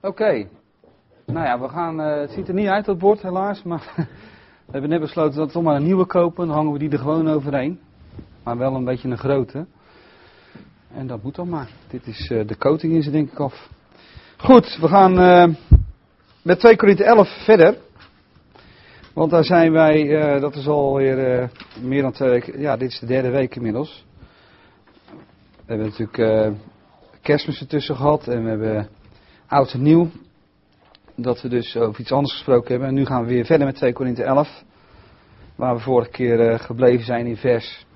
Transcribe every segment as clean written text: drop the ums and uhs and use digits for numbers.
Oké. Nou ja, we gaan, het ziet er niet uit op het bord helaas, maar we hebben net besloten dat we toch maar een nieuwe kopen. Dan hangen we die er gewoon overheen. Maar wel een beetje een grote. En dat moet dan maar. Dit is, de coating is er denk ik af. Goed, we gaan met 2 Korinthe 11 verder. Want daar zijn wij, dat is alweer meer dan 2 weken, ja dit is de 3e week inmiddels. We hebben natuurlijk Kerstmis ertussen gehad en we hebben oud en nieuw. Dat we dus over iets anders gesproken hebben. En nu gaan we weer verder met 2 Korinthe 11. Waar we vorige keer gebleven zijn in vers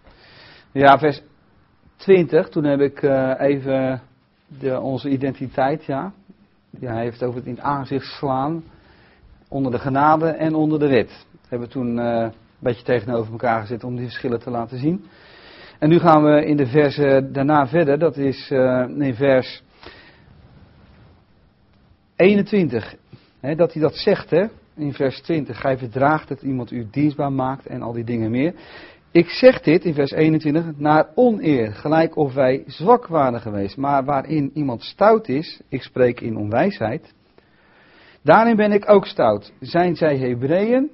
20. Toen heb ik even onze identiteit, ja. Hij heeft over het in het aangezicht slaan. Onder de genade en onder de wet. Dat hebben we toen een beetje tegenover elkaar gezet om die verschillen te laten zien. En nu gaan we in de versen daarna verder. Dat is in vers 21. Hè, dat hij dat zegt, hè, in vers 20. Gij verdraagt dat iemand u dienstbaar maakt en al die dingen meer. Ik zeg dit in vers 21 naar oneer, gelijk of wij zwak waren geweest. Maar waarin iemand stout is, ik spreek in onwijsheid, daarin ben ik ook stout. Zijn zij Hebreeën?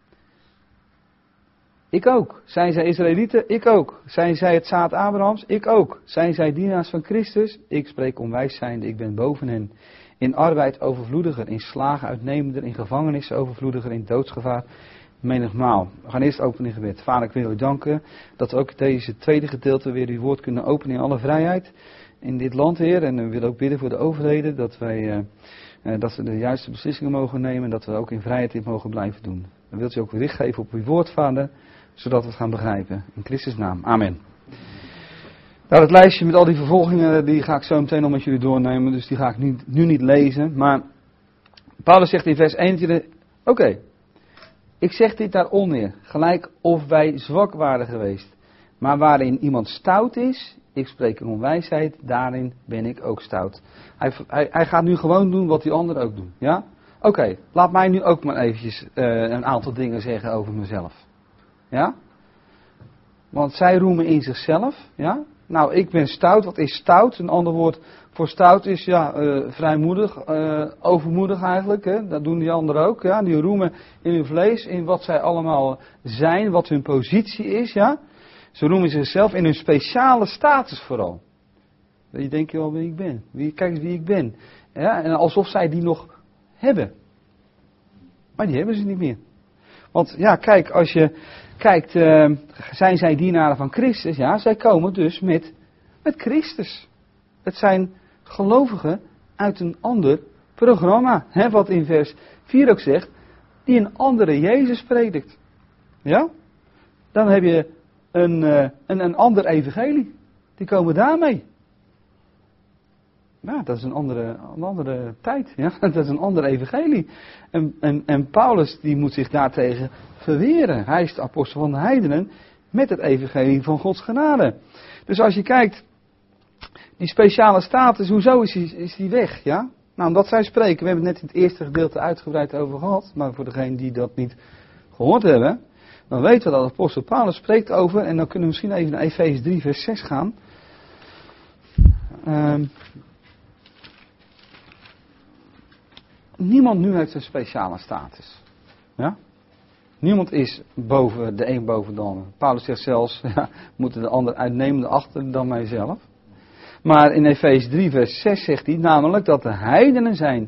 Ik ook. Zijn zij Israëlieten? Ik ook. Zijn zij het zaad Abrahams? Ik ook. Zijn zij dienaars van Christus? Ik spreek onwijs zijnde, ik ben boven hen. In arbeid overvloediger, in slagen uitnemender, in gevangenissen overvloediger, in doodsgevaar menigmaal. We gaan eerst openen in gebed. Vader, ik wil u danken dat we ook deze tweede gedeelte weer uw woord kunnen openen in alle vrijheid in dit land, Heer. En we willen ook bidden voor de overheden, dat we de juiste beslissingen mogen nemen en dat we ook in vrijheid dit mogen blijven doen. Dan wilt u ook weer richt geven op uw woord, Vader, zodat we het gaan begrijpen. In Christus' naam. Amen. Nou, het lijstje met al die vervolgingen, die ga ik zo meteen nog met jullie doornemen, dus die ga ik nu niet lezen. Maar Paulus zegt in vers 21, oké, ik zeg dit daar oneer, gelijk of wij zwak waren geweest. Maar waarin iemand stout is, ik spreek in onwijsheid, daarin ben ik ook stout. Hij gaat nu gewoon doen wat die anderen ook doen, ja? Oké, laat mij nu ook maar eventjes een aantal dingen zeggen over mezelf. Ja? Want zij roemen in zichzelf, ja? Nou, ik ben stout. Wat is stout? Een ander woord voor stout is vrijmoedig, overmoedig eigenlijk. Hè? Dat doen die anderen ook. Ja? Die roemen in hun vlees, in wat zij allemaal zijn, wat hun positie is. Ja? Ze roemen zichzelf in hun speciale status vooral. Je denkt je wel wie ik ben. Kijk eens wie ik ben. Ja? En alsof zij die nog hebben. Maar die hebben ze niet meer. Want ja, kijk, als je kijkt, zijn zij dienaren van Christus? Ja, zij komen dus met Christus. Het zijn gelovigen uit een ander programma. Hè, wat in vers 4 ook zegt, die een andere Jezus predikt. Ja? Dan heb je een ander evangelie. Die komen daarmee. Ja, dat is een andere tijd. Ja? Dat is een ander evangelie. En Paulus die moet zich daartegen verweren. Hij is de apostel van de heidenen met het evangelie van Gods genade. Dus als je kijkt, die speciale status, hoezo is die weg? Ja? Nou, omdat zij spreken, we hebben het net in het eerste gedeelte uitgebreid over gehad, maar voor degenen die dat niet gehoord hebben, dan weten we dat de apostel Paulus spreekt over, en dan kunnen we misschien even naar Efeze 3 vers 6 gaan. Niemand nu heeft een speciale status. Ja? Niemand is boven de een boven de ander. Paulus zegt zelfs, ja, moeten de ander uitnemende achter dan mijzelf. Maar in Efeze 3 vers 6 zegt hij namelijk dat de heidenen zijn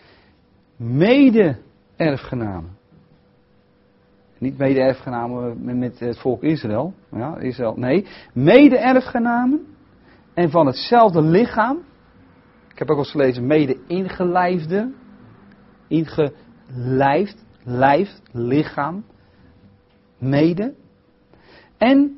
mede-erfgenamen. Niet mede-erfgenamen met het volk Israël. Ja, Israël. Nee, mede-erfgenamen en van hetzelfde lichaam. Ik heb ook al eens gelezen mede-ingelijfde. Ingelijfd, lijf, lichaam, mede. En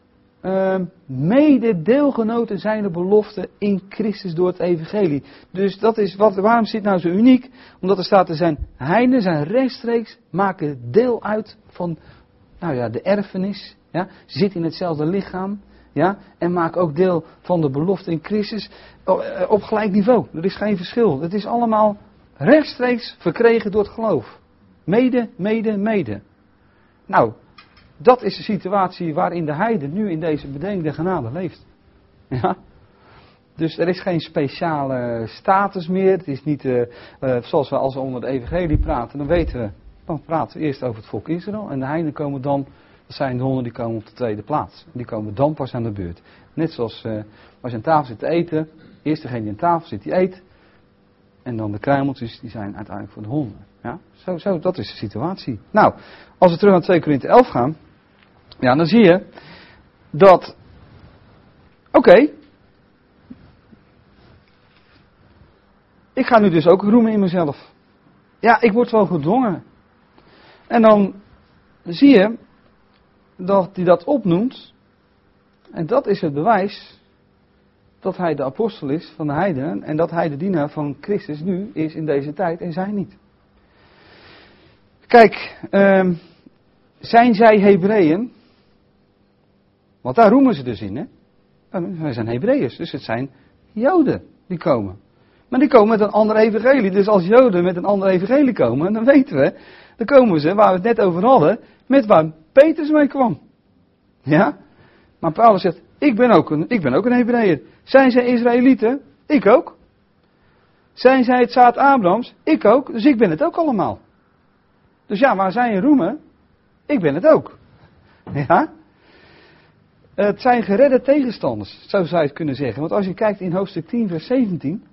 mede deelgenoten zijn de beloften in Christus door het evangelie. Dus dat is waarom is dit nou zo uniek? Omdat er staat, er zijn heidenen, zijn rechtstreeks, maken deel uit van de erfenis. Ja, zitten in hetzelfde lichaam. Ja, en maken ook deel van de belofte in Christus op gelijk niveau. Er is geen verschil. Het is allemaal rechtstreeks verkregen door het geloof. Mede. Nou, dat is de situatie waarin de heiden nu in deze bedeling der genade leeft. Ja. Dus er is geen speciale status meer. Het is niet zoals we als we onder de evangelie praten, dan praten we eerst over het volk Israël. En de heidenen komen dan, dat zijn de honden die komen op de tweede plaats. Die komen dan pas aan de beurt. Net zoals als je aan tafel zit te eten, eerst degene die aan tafel zit, die eet. En dan de kruimeltjes, die zijn uiteindelijk voor de honden. Ja? Zo, dat is de situatie. Nou, als we terug naar 2 Korinthe 11 gaan, ja, dan zie je dat, oké, ik ga nu dus ook roemen in mezelf. Ja, ik word wel gedwongen. En dan zie je dat hij dat opnoemt. En dat is het bewijs dat hij de apostel is van de heidenen. En dat hij de dienaar van Christus nu is in deze tijd en zij niet. Kijk, zijn zij Hebreeën? Want daar roemen ze dus in, hè? Wij zijn Hebreeërs, dus het zijn Joden die komen. Maar die komen met een ander evangelie. Dus als Joden met een ander evangelie komen, dan weten we, dan komen ze, waar we het net over hadden, met waar Petrus mee kwam. Ja? Maar Paulus zegt, ik ben ook een Hebreeër. Zijn zij Israëlieten? Ik ook. Zijn zij het zaad Abrahams? Ik ook. Dus ik ben het ook allemaal. Dus ja, waar zij in roemen? Ik ben het ook. Ja? Het zijn geredde tegenstanders, zo zou je het kunnen zeggen. Want als je kijkt in hoofdstuk 10, vers 17.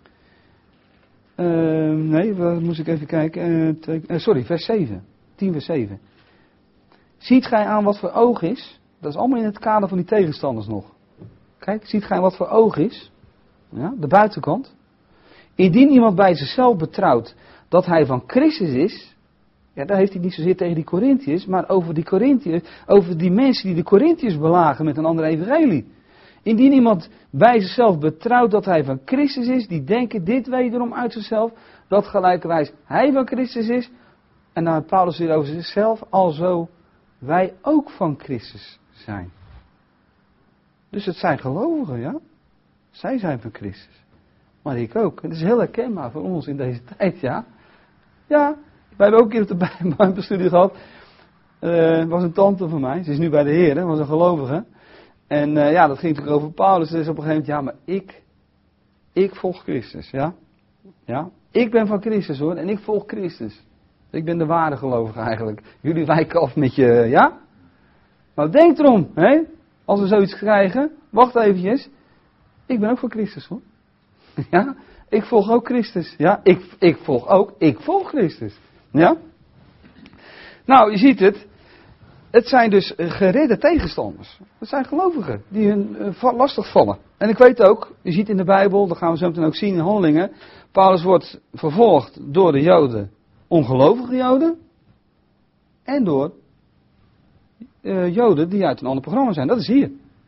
Waar moest ik even kijken? Vers 7. 10, vers 7. Ziet gij aan wat voor oog is? Dat is allemaal in het kader van die tegenstanders nog. Kijk, ziet gij wat voor oog is? Ja, de buitenkant. Indien iemand bij zichzelf betrouwt dat hij van Christus is. Ja, daar heeft hij niet zozeer tegen die Corinthiërs, maar over die Corinthiërs, over die mensen die de Corinthiërs belagen met een andere evangelie. Indien iemand bij zichzelf betrouwt dat hij van Christus is, die denken dit wederom uit zichzelf, dat gelijkerwijs hij van Christus is, en dan heeft Paulus weer over zichzelf, alzo wij ook van Christus zijn. Dus het zijn gelovigen, ja. Zij zijn van Christus. Maar ik ook. Het is heel herkenbaar voor ons in deze tijd, ja. Ja, wij hebben ook een keer op de Bijbelstudie gehad. Was een tante van mij, ze is nu bij de Heer, was een gelovige. En dat ging natuurlijk over Paulus. Dus op een gegeven moment, ja, maar ik volg Christus, ja. Ja, ik ben van Christus hoor, en ik volg Christus. Ik ben de ware gelovige eigenlijk. Jullie wijken af met je, ja. Maar denk erom, hè. Als we zoiets krijgen, wacht eventjes. Ik ben ook van Christus hoor. Ja, ik volg ook Christus. Ja, ik volg Christus. Ja. Nou, je ziet het. Het zijn dus geredde tegenstanders. Het zijn gelovigen die hun lastig vallen. En ik weet ook, je ziet in de Bijbel, dat gaan we zo meteen ook zien in Handelingen. Paulus wordt vervolgd door de Joden, ongelovige Joden. En door Joden die uit een ander programma zijn. Dat is hier.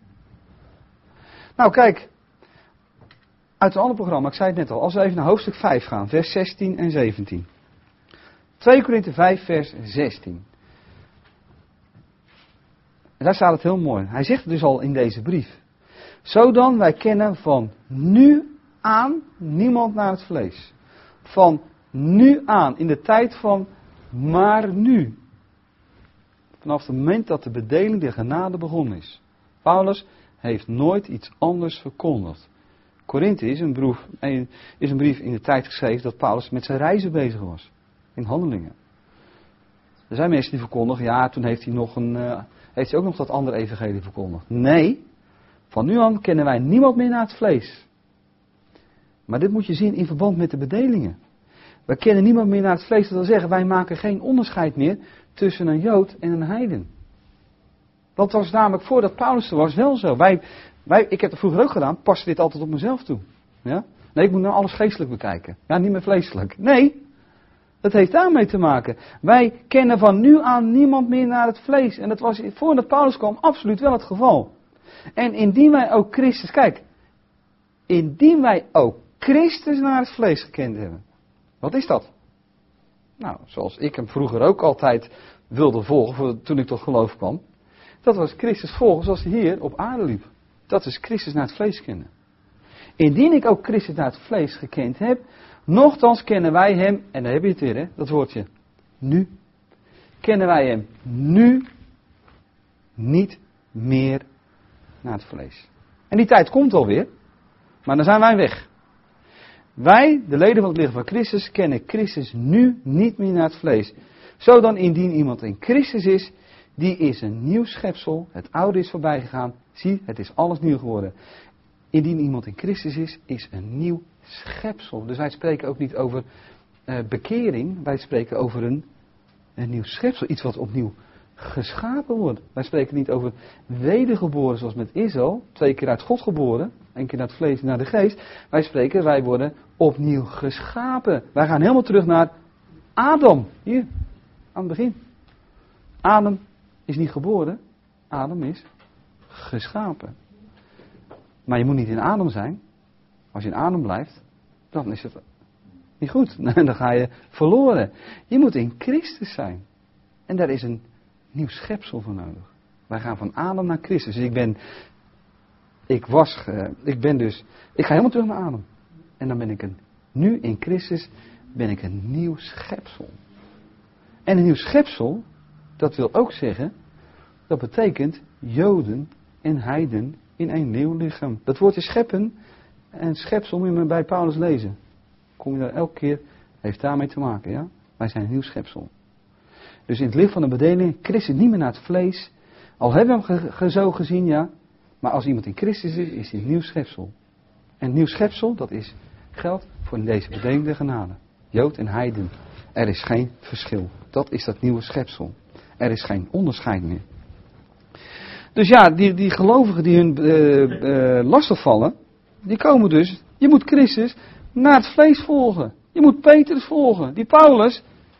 Nou kijk, uit een ander programma, ik zei het net al. Als we even naar hoofdstuk 5 gaan, vers 16 en 17. 2 Korinthe 5, vers 16. En daar staat het heel mooi. Hij zegt het dus al in deze brief. Zo dan, wij kennen van nu aan niemand naar het vlees. Van nu aan, in de tijd van maar nu. Vanaf het moment dat de bedeling der genade begonnen is. Paulus heeft nooit iets anders verkondigd. Korinthe is een brief in de tijd geschreven dat Paulus met zijn reizen bezig was. In Handelingen. Er zijn mensen die verkondigen, ja, toen heeft hij ook nog dat andere evangelie verkondigd. Nee, van nu aan kennen wij niemand meer naar het vlees. Maar dit moet je zien in verband met de bedelingen. Wij kennen niemand meer naar het vlees, dat wil zeggen, wij maken geen onderscheid meer tussen een Jood en een heiden. Dat was namelijk voordat Paulus er was wel zo. Ik heb het vroeger ook gedaan, paste dit altijd op mezelf toe. Ja? Nee, ik moet nou alles geestelijk bekijken. Ja, niet meer vleeselijk. Nee, dat heeft daarmee te maken. Wij kennen van nu aan niemand meer naar het vlees. En dat was voordat Paulus kwam absoluut wel het geval. En indien wij ook Christus naar het vlees gekend hebben. Wat is dat? Nou, zoals ik hem vroeger ook altijd wilde volgen, toen ik tot geloof kwam. Dat was Christus volgen zoals hij hier op aarde liep. Dat is Christus naar het vlees kennen. Indien ik ook Christus naar het vlees gekend heb, nochtans kennen wij hem, en daar heb je het weer, hè, dat woordje, nu. Kennen wij hem nu niet meer naar het vlees. En die tijd komt alweer. Maar dan zijn wij weg. Wij, de leden van het lichaam van Christus, kennen Christus nu niet meer naar het vlees. Zo dan, indien iemand in Christus is, die is een nieuw schepsel. Het oude is voorbij gegaan. Zie, het is alles nieuw geworden. Indien iemand in Christus is een nieuw schepsel. Dus wij spreken ook niet over bekering. Wij spreken over een nieuw schepsel. Iets wat opnieuw geschapen wordt. Wij spreken niet over wedergeboren zoals met Israël. 2 keer uit God geboren. 1 keer naar het vlees en naar de geest. Wij worden opnieuw geschapen. Wij gaan helemaal terug naar Adam. Hier, aan het begin. Adam is niet geboren. Adam is geschapen. Maar je moet niet in Adam zijn. Als je in Adam blijft, dan is het niet goed. Dan ga je verloren. Je moet in Christus zijn. En daar is een nieuw schepsel voor nodig. Wij gaan van Adam naar Christus. Dus ik ga helemaal terug naar Adam. En dan ben ik nu in Christus ben ik een nieuw schepsel. En een nieuw schepsel, dat wil ook zeggen, dat betekent Joden en heiden in één nieuw lichaam. Dat woordje scheppen en schepsel moet je maar bij Paulus lezen. Kom je daar elke keer, heeft daarmee te maken, ja? Wij zijn een nieuw schepsel. Dus in het licht van de bedeling, Christus niet meer naar het vlees. Al hebben we hem zo gezien, ja. Maar als iemand in Christus is hij een nieuw schepsel. En nieuw schepsel, dat geldt voor in deze bedeling der genade. Jood en heiden. Er is geen verschil. Dat is dat nieuwe schepsel. Er is geen onderscheid meer. Dus ja, die gelovigen die hun lastig vallen, die komen dus, je moet Christus naar het vlees volgen. Je moet Petrus volgen. Die Paulus,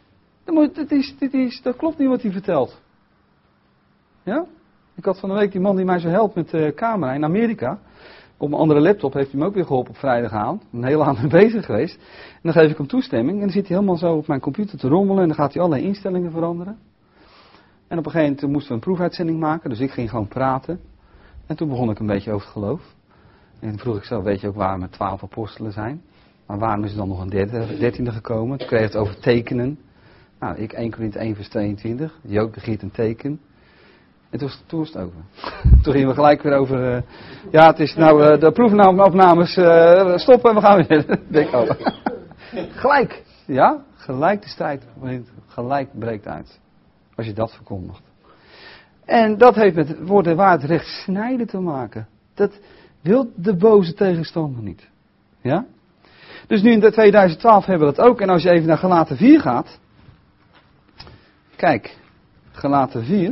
dat klopt niet wat hij vertelt. Ja? Ik had van de week die man die mij zo helpt met de camera in Amerika. Op mijn andere laptop heeft hij me ook weer geholpen op vrijdagavond. Een hele avond mee bezig geweest. En dan geef ik hem toestemming. En dan zit hij helemaal zo op mijn computer te rommelen. En dan gaat hij allerlei instellingen veranderen. En op een gegeven moment moesten we een proefuitzending maken. Dus ik ging gewoon praten. En toen begon ik een beetje over het geloof. En toen vroeg ik zo, weet je ook waar mijn 12 apostelen zijn? Maar waarom is er dan nog een 13e gekomen? Toen kreeg het over tekenen. Nou, ik 1 Korinthe 1 vers 22. Jood begeert een teken. En toen was het over. Toen gingen we gelijk weer over... ja, het is nou de proefopnames stoppen en we gaan weer. Denk over. Gelijk. Ja, gelijk de strijd. Gelijk breekt uit. Als je dat verkondigt. En dat heeft met woorden waar het recht snijden te maken. Dat wil de boze tegenstander niet. Ja? Dus nu in 2012 hebben we dat ook. En als je even naar Galaten 4 gaat. Kijk, Galaten 4.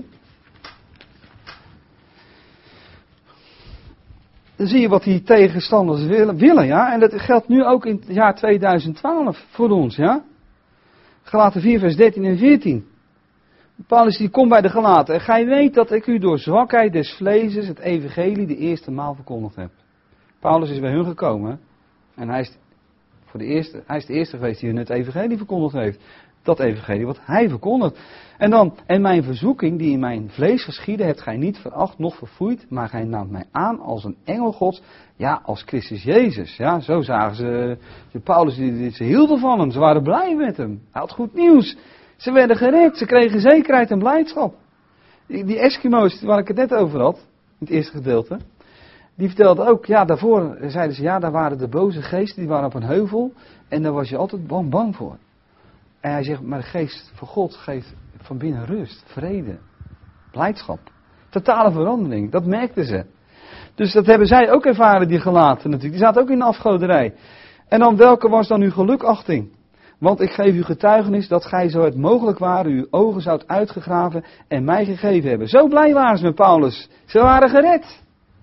Dan zie je wat die tegenstanders willen, ja. En dat geldt nu ook in het jaar 2012 voor ons, ja. Galaten 4 vers 13 en 14. Paulus die komt bij de Galaten. En gij weet dat ik u door zwakheid des vleezes het evangelie de eerste maal verkondigd heb. Paulus is bij hun gekomen. En hij is de eerste geweest die hun het evangelie verkondigd heeft. Dat evangelie wat hij verkondigt. En mijn verzoeking die in mijn vlees geschiedde, hebt gij niet veracht, noch verfoeid, maar gij naamt mij aan als een engel Gods, ja, als Christus Jezus. Ja, zo zagen ze Paulus, ze hielden van hem, ze waren blij met hem. Hij had goed nieuws. Ze werden gered, ze kregen zekerheid en blijdschap. Die Eskimo's waar ik het net over had, in het eerste gedeelte, die vertelden ook, ja, daarvoor zeiden ze, ja, daar waren de boze geesten, die waren op een heuvel, en daar was je altijd bang voor. En hij zegt, maar de geest van God geeft van binnen rust, vrede, blijdschap. Totale verandering, dat merkten ze. Dus dat hebben zij ook ervaren, die Galaten natuurlijk. Die zaten ook in de afgoderij. En dan, welke was dan uw gelukachting? Want ik geef u getuigenis dat gij zo het mogelijk waren, uw ogen zoudt uitgegraven en mij gegeven hebben. Zo blij waren ze met Paulus. Ze waren gered.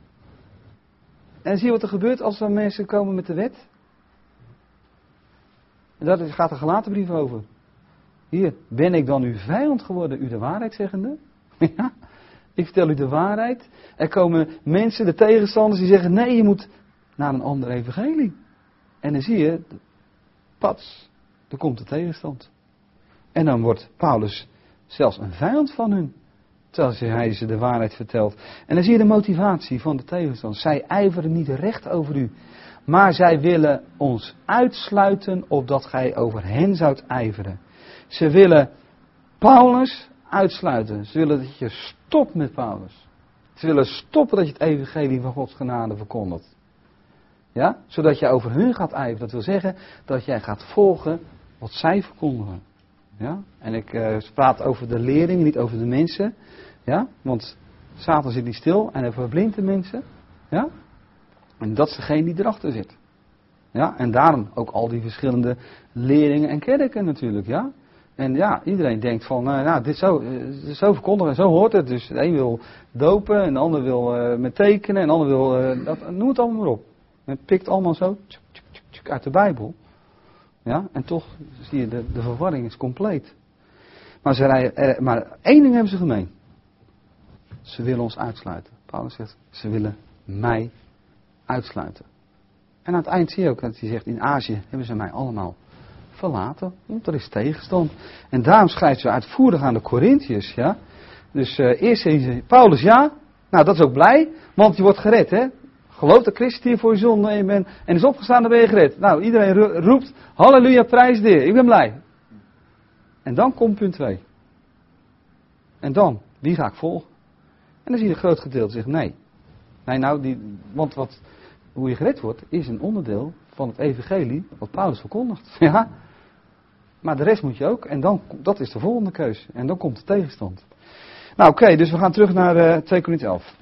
En zie je wat er gebeurt als er mensen komen met de wet? En daar gaat de Galatenbrief over. Hier, ben ik dan uw vijand geworden, u de waarheid zeggende? Ja, ik vertel u de waarheid. Er komen mensen, de tegenstanders, die zeggen, nee, je moet naar een ander evangelie. En dan zie je, pats, er komt de tegenstand. En dan wordt Paulus zelfs een vijand van hun. Terwijl hij ze de waarheid vertelt. En dan zie je de motivatie van de tegenstanders. Zij ijveren niet recht over u. Maar zij willen ons uitsluiten opdat gij over hen zoudt ijveren. Ze willen Paulus uitsluiten. Ze willen dat je stopt met Paulus. Ze willen stoppen dat je het evangelie van Gods genade verkondigt. Ja? Zodat jij over hun gaat ijveren. Dat wil zeggen dat jij gaat volgen wat zij verkondigen. Ja? En ik praat over de leerlingen, niet over de mensen. Ja? Want Satan zit niet stil en hij verblindt de mensen. Ja? En dat is degene die erachter zit. Ja? En daarom ook al die verschillende leerlingen en kerken natuurlijk. Ja? En ja, iedereen denkt van, dit zo verkondigen en zo hoort het. Dus de een wil dopen en de ander wil met tekenen en de ander wil, noem het allemaal maar op. Het pikt allemaal zo uit de Bijbel. Ja? En toch zie je, de verwarring is compleet. Maar één ding hebben ze gemeen. Ze willen ons uitsluiten. Paulus zegt, ze willen mij uitsluiten. En aan het eind zie je ook dat hij zegt, in Azië hebben ze mij allemaal verlaten. Want er is tegenstand. En daarom schrijft ze uitvoerig aan de Korintiërs. Ja? Dus eerst zei Paulus, ja, nou dat is ook blij, want je wordt gered. Hè? Geloof dat Christus hier voor je zonde bent en is opgestaan, dan ben je gered. Nou, iedereen roept, halleluja, prijs de Heer, ik ben blij. En dan komt punt 2. En dan, wie ga ik volgen? En dan zie je een groot gedeelte zegt nee. Want hoe je gered wordt, is een onderdeel van het evangelie wat Paulus verkondigt. Ja? Maar de rest moet je ook. En dan, dat is de volgende keus. En dan komt de tegenstand. Nou oké, dus we gaan terug naar 2 Korinthe 11.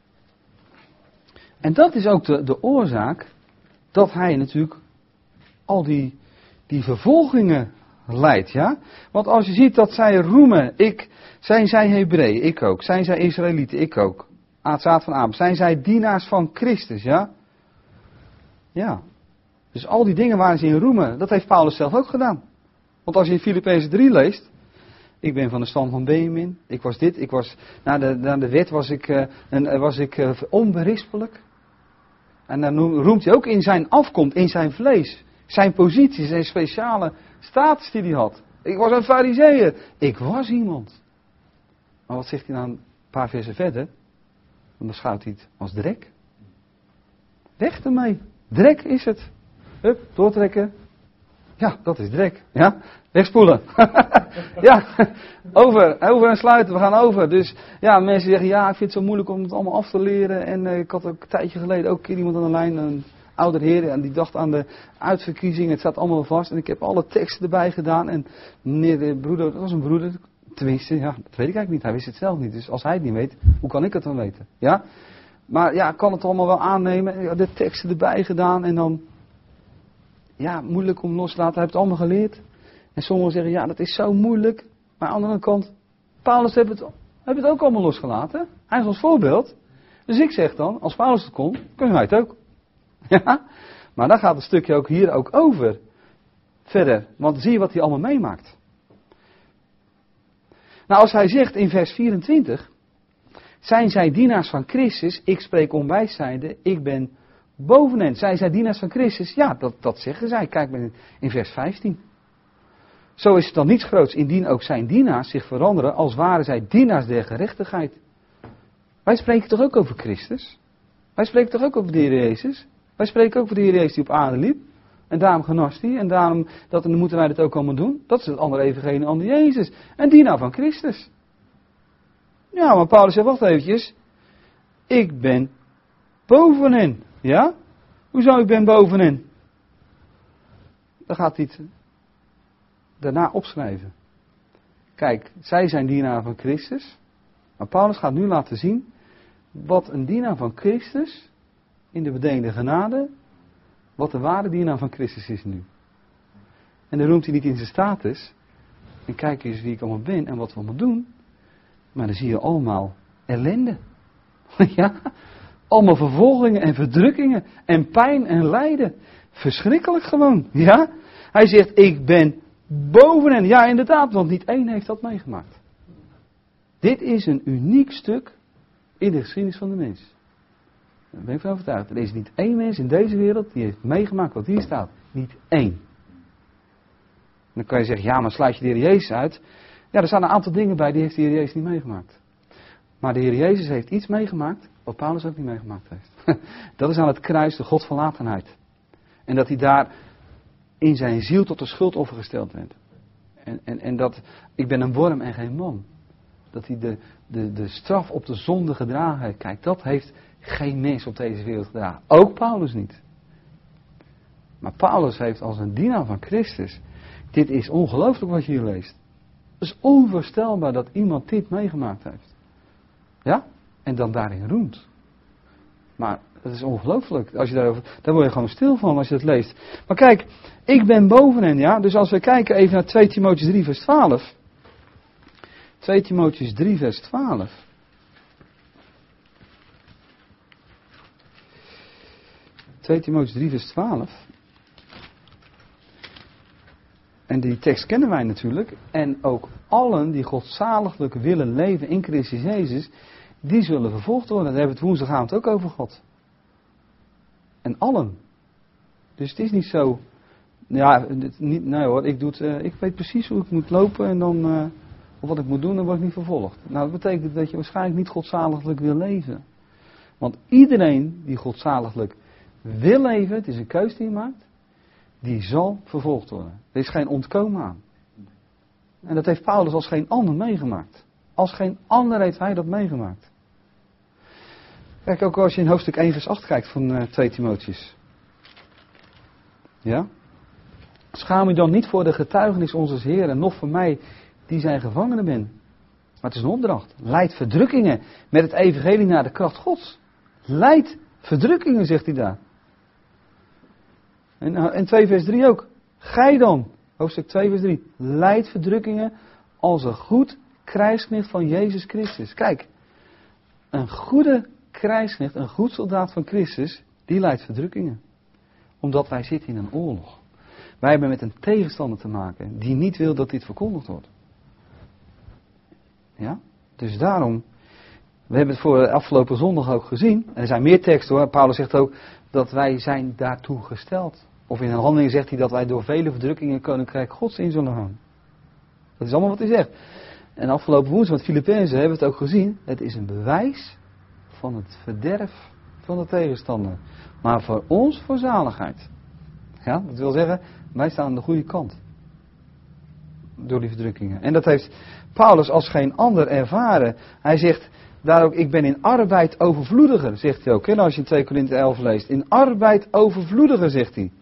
En dat is ook de oorzaak dat hij natuurlijk al die vervolgingen leidt. Ja? Want als je ziet dat zij roemen, zijn zij Hebreeën, ik ook. Zijn zij Israëlieten, ik ook. Aan het zaad van Abraham. Zijn zij dienaars van Christus, ja? Ja. Dus al die dingen waar ze in roemen, dat heeft Paulus zelf ook gedaan. Want als je in Filippenzen 3 leest, ik ben van de stam van Benjamin, ik was dit, ik was, na de wet was ik onberispelijk. En dan roemt hij ook in zijn afkomst, in zijn vlees, zijn positie, zijn speciale status die hij had. Ik was een farizeeër, ik was iemand. Maar wat zegt hij dan een paar versen verder? Dan beschouwt hij het als drek. Weg ermee. Drek is het. Hup, doortrekken. Ja, dat is drek. Ja, wegspoelen. Ja, over en sluiten, we gaan over. Dus ja, mensen zeggen, ja, ik vind het zo moeilijk om het allemaal af te leren. En ik had ook een tijdje geleden ook een keer iemand aan de lijn, een ouder heer, en die dacht aan de uitverkiezing. Het staat allemaal vast en ik heb alle teksten erbij gedaan. En meneer de broeder, dat was een broeder, tenminste, ja, dat weet ik eigenlijk niet. Hij wist het zelf niet. Dus als hij het niet weet, hoe kan ik het dan weten? Ja? Maar ja, ik kan het allemaal wel aannemen. De teksten erbij gedaan en dan, ja, moeilijk om los te laten. Hij heeft het allemaal geleerd. En sommigen zeggen, ja, dat is zo moeilijk. Maar aan de andere kant, Paulus heeft het ook allemaal losgelaten. Hij is ons voorbeeld. Dus ik zeg dan, als Paulus het kon, kunnen wij het ook. Ja? Maar dan gaat het stukje ook hier ook over. Verder. Want zie je wat hij allemaal meemaakt. Nou, als hij zegt in vers 24... Zijn zij dienaars van Christus? Ik spreek onwijs zijnde, ik ben boven hen. Zijn zij dienaars van Christus? Ja, dat zeggen zij. Kijk maar in vers 15. Zo is het dan niets groots, indien ook zijn dienaars zich veranderen, als waren zij dienaars der gerechtigheid. Wij spreken toch ook over Christus? Wij spreken toch ook over de Heer Jezus? Wij spreken ook over de Heer Jezus die op aarde liep. En daarom genast hij. En daarom moeten wij dat ook allemaal doen. Dat is het andere evangelie aan Jezus. En dienaar van Christus. Ja, maar Paulus zegt, wacht eventjes. Ik ben boven hen. Ja? Hoezo ik ben boven hen? Dan gaat hij het daarna opschrijven. Kijk, zij zijn dienaar van Christus. Maar Paulus gaat nu laten zien wat een dienaar van Christus in de bedeende genade, wat de ware dienaar van Christus is nu. En dan roemt hij niet in zijn status. En kijk eens wie ik allemaal ben en wat we allemaal doen. Maar dan zie je allemaal ellende. Ja? Allemaal vervolgingen en verdrukkingen en pijn en lijden. Verschrikkelijk gewoon. Ja? Hij zegt, ik ben boven hen. Ja, inderdaad, want niet één heeft dat meegemaakt. Dit is een uniek stuk in de geschiedenis van de mens. Daar ben ik van overtuigd. Er is niet één mens in deze wereld die heeft meegemaakt wat hier staat. Niet één. Dan kan je zeggen, ja, maar sluit je de Heer Jezus uit. Ja, er staan een aantal dingen bij, die heeft de Heer Jezus niet meegemaakt. Maar de Heer Jezus heeft iets meegemaakt, wat Paulus ook niet meegemaakt heeft. Dat is aan het kruis de godverlatenheid. En dat hij daar in zijn ziel tot de schuldoffer gesteld werd. En dat, ik ben een worm en geen man. Dat hij de straf op de zonde gedragen heeft. Kijk, dat heeft geen mens op deze wereld gedragen. Ook Paulus niet. Maar Paulus heeft als een dienaar van Christus, dit is ongelooflijk wat je hier leest. Het is onvoorstelbaar dat iemand dit meegemaakt heeft. Ja? En dan daarin roemt. Maar dat is ongelooflijk. Als je daar word je gewoon stil van als je het leest. Maar kijk, ik ben boven hen, ja. Dus als we kijken even naar 2 Timotheüs 3 vers 12. 2 Timotheüs 3 vers 12. Timotheüs 3 vers 12. En die tekst kennen wij natuurlijk. En ook allen die godzaliglijk willen leven in Christus Jezus, die zullen vervolgd worden. Daar hebben we het woensdagavond ook over gehad. En allen. Dus het is niet zo. Ja, nee hoor, ik weet precies hoe ik moet lopen en dan, of wat ik moet doen, dan word ik niet vervolgd. Nou, dat betekent dat je waarschijnlijk niet godzaliglijk wil leven. Want iedereen die godzaliglijk wil leven, het is een keus die je maakt, die zal vervolgd worden. Er is geen ontkomen aan. En dat heeft Paulus als geen ander meegemaakt. Als geen ander heeft hij dat meegemaakt. Kijk, ook als je in hoofdstuk 1 vers 8 kijkt van 2 Timotheüs. Ja? Schaam u dan niet voor de getuigenis onzes Heeren, noch voor mij die zijn gevangene ben. Maar het is een opdracht. Leid verdrukkingen met het evangelie naar de kracht Gods. Leid verdrukkingen, zegt hij daar. En 2 vers 3 ook. Gij dan, hoofdstuk 2 vers 3. Leid verdrukkingen als een goed krijgsknecht van Jezus Christus. Kijk, een goede krijgsknecht, een goed soldaat van Christus, die leidt verdrukkingen. Omdat wij zitten in een oorlog. Wij hebben met een tegenstander te maken die niet wil dat dit verkondigd wordt. Ja? Dus daarom, we hebben het voor de afgelopen zondag ook gezien. Er zijn meer teksten hoor. Paulus zegt ook dat wij zijn daartoe gesteld. Of in een handeling zegt hij dat wij door vele verdrukkingen het koninkrijk Gods in zullen gaan. Dat is allemaal wat hij zegt. En afgelopen woensdag met Filippenzen hebben we het ook gezien. Het is een bewijs van het verderf van de tegenstander. Maar voor ons voor zaligheid. Ja, dat wil zeggen, wij staan aan de goede kant. Door die verdrukkingen. En dat heeft Paulus als geen ander ervaren. Hij zegt daar ook, ik ben in arbeid overvloediger, zegt hij ook. Hè, als je in 2 Korinthe 11 leest. In arbeid overvloediger, zegt hij.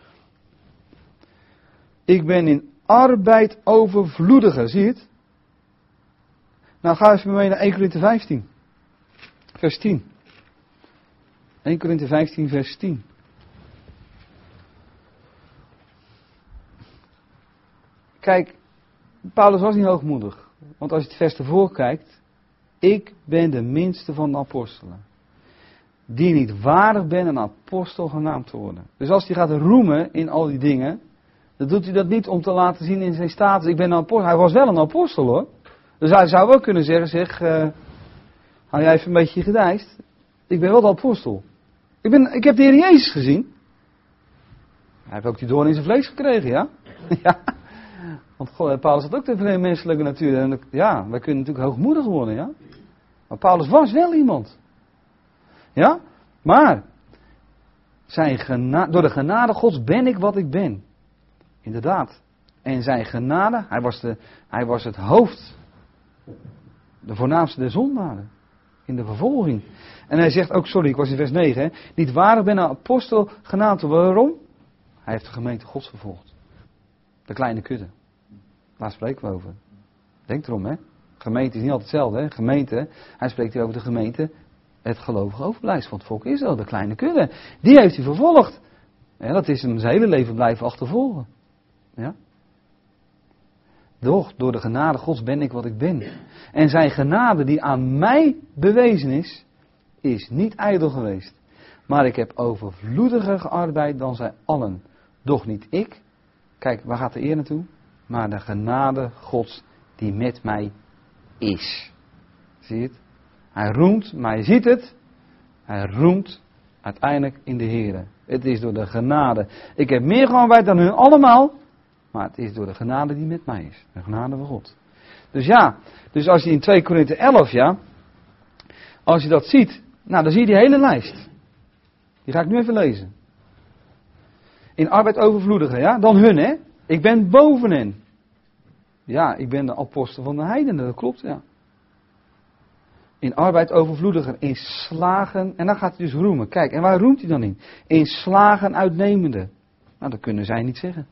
Ik ben in arbeid overvloediger, zie je het? Nou, ga even mee naar 1 Korinthe 15. Vers 10. 1 Korinthe 15 vers 10. Kijk, Paulus was niet hoogmoedig. Want als je het vers ervoor kijkt. Ik ben de minste van de apostelen. Die niet waardig ben een apostel genaamd te worden. Dus als hij gaat roemen in al die dingen. Dan doet hij dat niet om te laten zien in zijn status. Ik ben een apostel. Hij was wel een apostel hoor. Dus hij zou wel kunnen zeggen. Zeg, hou jij even een beetje gedijst. Ik ben wel de apostel. Ik heb de Heer Jezus gezien. Hij heeft ook die doorn in zijn vlees gekregen, ja? Ja. Want Paulus had ook de menselijke natuur. En ja, wij kunnen natuurlijk hoogmoedig worden, ja? Maar Paulus was wel iemand. Ja? Maar, door de genade Gods ben ik wat ik ben. Inderdaad. En zijn genade, hij was het hoofd. De voornaamste der zondaren. In de vervolging. En hij zegt ook, sorry, ik was in vers 9. Hè, niet waardig ben een apostel genaamd. Waarom? Hij heeft de gemeente Gods vervolgd. De kleine kudde. Daar spreken we over. Denk erom, hè. Gemeente is niet altijd hetzelfde, hè. Gemeente, hij spreekt hier over de gemeente. Het gelovige overblijfsel van het volk Israël, de kleine kudde. Die heeft hij vervolgd. Ja, dat is hem zijn hele leven blijven achtervolgen. Ja. Doch, door de genade Gods ben ik wat ik ben. En zijn genade die aan mij bewezen is niet ijdel geweest. Maar ik heb overvloediger gearbeid dan zij allen. Doch niet ik. Kijk, waar gaat de eer naartoe? Maar de genade Gods die met mij is. Zie je het? Hij roemt, maar je ziet het. Hij roemt uiteindelijk in de Heer. Het is door de genade. Ik heb meer gearbeid dan hun allemaal. Maar het is door de genade die met mij is. De genade van God. Dus ja, dus als je in 2 Korinthe 11, ja. Als je dat ziet, nou dan zie je die hele lijst. Die ga ik nu even lezen. In arbeid overvloediger, ja. Dan hun, hè. Ik ben boven hen. Ja, ik ben de apostel van de heidenen, dat klopt, ja. In arbeid overvloediger, in slagen, en dan gaat hij dus roemen. Kijk, en waar roemt hij dan in? In slagen uitnemende. Nou, dat kunnen zij niet zeggen.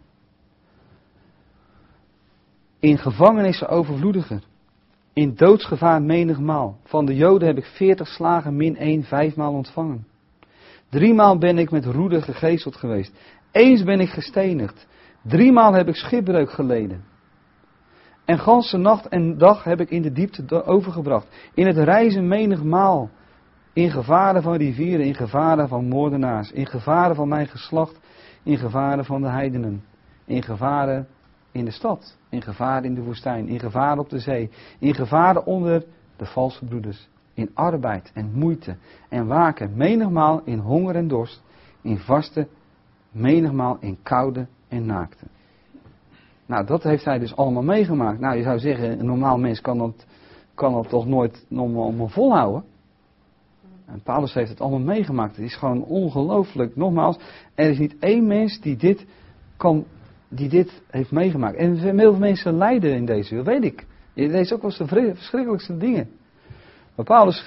In gevangenissen overvloediger. In doodsgevaar menigmaal. Van de Joden heb ik 40 slagen min 1, 5 maal ontvangen. 3 maal ben ik met roede gegezeld geweest. Eens ben ik gestenigd. 3 maal heb ik schipbreuk geleden. En ganse nacht en dag heb ik in de diepte overgebracht. In het reizen menigmaal. In gevaren van rivieren, in gevaren van moordenaars. In gevaren van mijn geslacht. In gevaren van de heidenen. In gevaren in de stad. In gevaren in de woestijn. In gevaren op de zee. In gevaren onder de valse broeders. In arbeid en moeite en waken. Menigmaal in honger en dorst. In vasten. Menigmaal in koude en naakte. Nou, dat heeft hij dus allemaal meegemaakt. Nou, je zou zeggen, een normaal mens kan dat toch nooit allemaal volhouden. En Paulus heeft het allemaal meegemaakt. Het is gewoon ongelooflijk. Nogmaals, er is niet één mens die dit heeft meegemaakt. En heel veel mensen lijden in deze wereld, weet ik. Je leest ook wel eens de verschrikkelijkste dingen. Maar Paulus,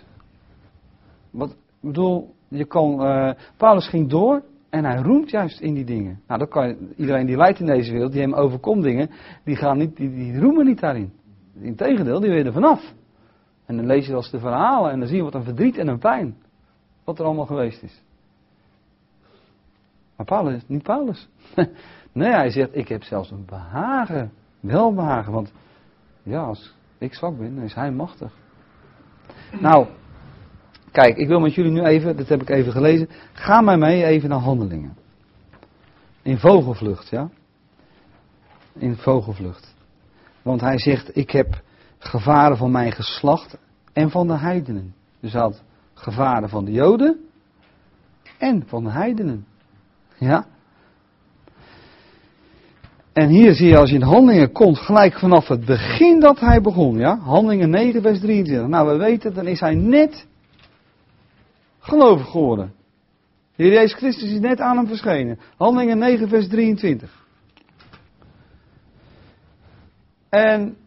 Paulus ging door en hij roemt juist in die dingen. Nou, dat kan iedereen die lijdt in deze wereld, die hem overkomt dingen, die roemen niet daarin. Integendeel, die willen er vanaf. En dan lees je wel eens de verhalen en dan zie je wat een verdriet en een pijn. Wat er allemaal geweest is. Maar Paulus, niet Paulus. Nee, hij zegt, ik heb zelfs een behagen. Welbehagen, want ja, als ik zwak ben, dan is hij machtig. Nou, kijk, ik wil met jullie nu even, dit heb ik even gelezen. Ga maar mee even naar Handelingen. In vogelvlucht, ja. In vogelvlucht. Want hij zegt, ik heb gevaren van mijn geslacht en van de heidenen. Dus hij had gevaren van de Joden en van de heidenen. Ja. En hier zie je als je in Handelingen komt, gelijk vanaf het begin dat hij begon. Ja? Handelingen 9 vers 23. Nou, we weten, dan is hij net gelovig geworden. De Heer Jezus Christus is net aan hem verschenen. Handelingen 9 vers 23. En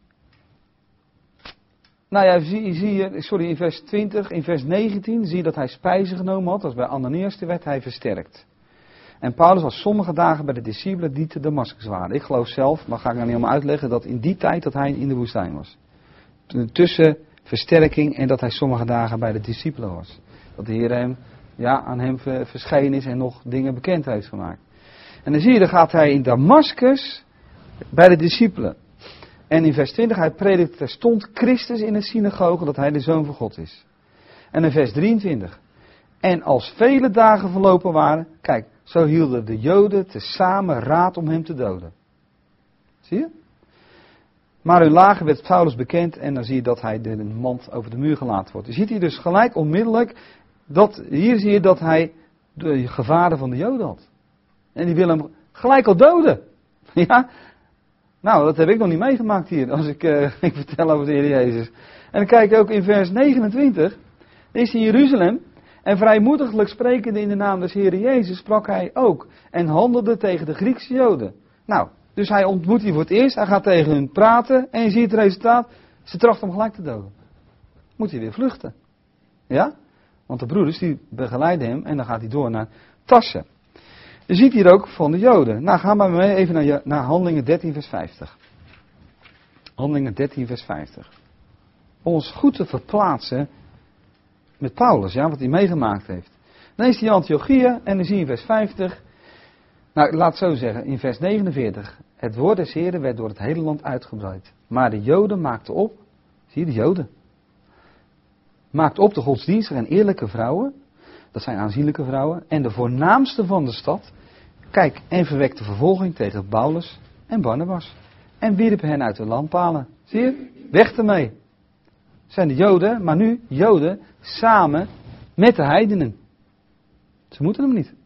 nou ja, zie je, in vers 20, in vers 19 zie je dat hij spijzen genomen had. Als bij Ananias werd hij versterkt. En Paulus was sommige dagen bij de discipelen die te Damascus waren. Ik geloof zelf, maar ga ik nou niet helemaal uitleggen, dat in die tijd dat hij in de woestijn was. Tussen versterking en dat hij sommige dagen bij de discipelen was. Dat de Heer hem, aan hem verschenen is en nog dingen bekend heeft gemaakt. En dan zie je, dan gaat hij in Damascus bij de discipelen. En in vers 20, hij predikt terstond Christus in de synagoge dat hij de Zoon van God is. En in vers 23. En als vele dagen verlopen waren, kijk, zo hielden de Joden tezamen raad om hem te doden. Zie je? Maar hun lagen werd Paulus bekend en dan zie je dat hij de mand over de muur gelaten wordt. Je ziet hier dus gelijk onmiddellijk, hier zie je dat hij de gevaren van de Joden had. En die willen hem gelijk al doden. Ja? Nou, dat heb ik nog niet meegemaakt hier, als ik vertel over de Heer Jezus. En dan kijk je ook in vers 29, dan is hij in Jeruzalem. En vrijmoediglijk sprekende in de naam des Heeren Jezus sprak hij ook. En handelde tegen de Griekse Joden. Nou, dus hij ontmoet die voor het eerst. Hij gaat tegen hun praten. En je ziet het resultaat. Ze trachten hem gelijk te doden. Moet hij weer vluchten. Ja? Want de broeders die begeleiden hem. En dan gaat hij door naar Tarse. Je ziet hier ook van de Joden. Nou, ga maar mee even naar Handelingen 13 vers 50. Handelingen 13 vers 50. Om ons goed te verplaatsen met Paulus, wat hij meegemaakt heeft. Dan is hij in Antiochië en dan zie je in vers 50. Nou, laat het zo zeggen, in vers 49. Het woord des Heren werd door het hele land uitgebreid. Maar de Joden maakten op, zie je de Joden. Maakten op de godsdienstige en eerlijke vrouwen. Dat zijn aanzienlijke vrouwen. En de voornaamste van de stad. Kijk, en verwekte vervolging tegen Paulus en Barnabas. En wierpen hen uit de landpalen. Zie je? Weg ermee. Zijn de Joden, maar nu Joden samen met de heidenen. Ze moeten hem niet.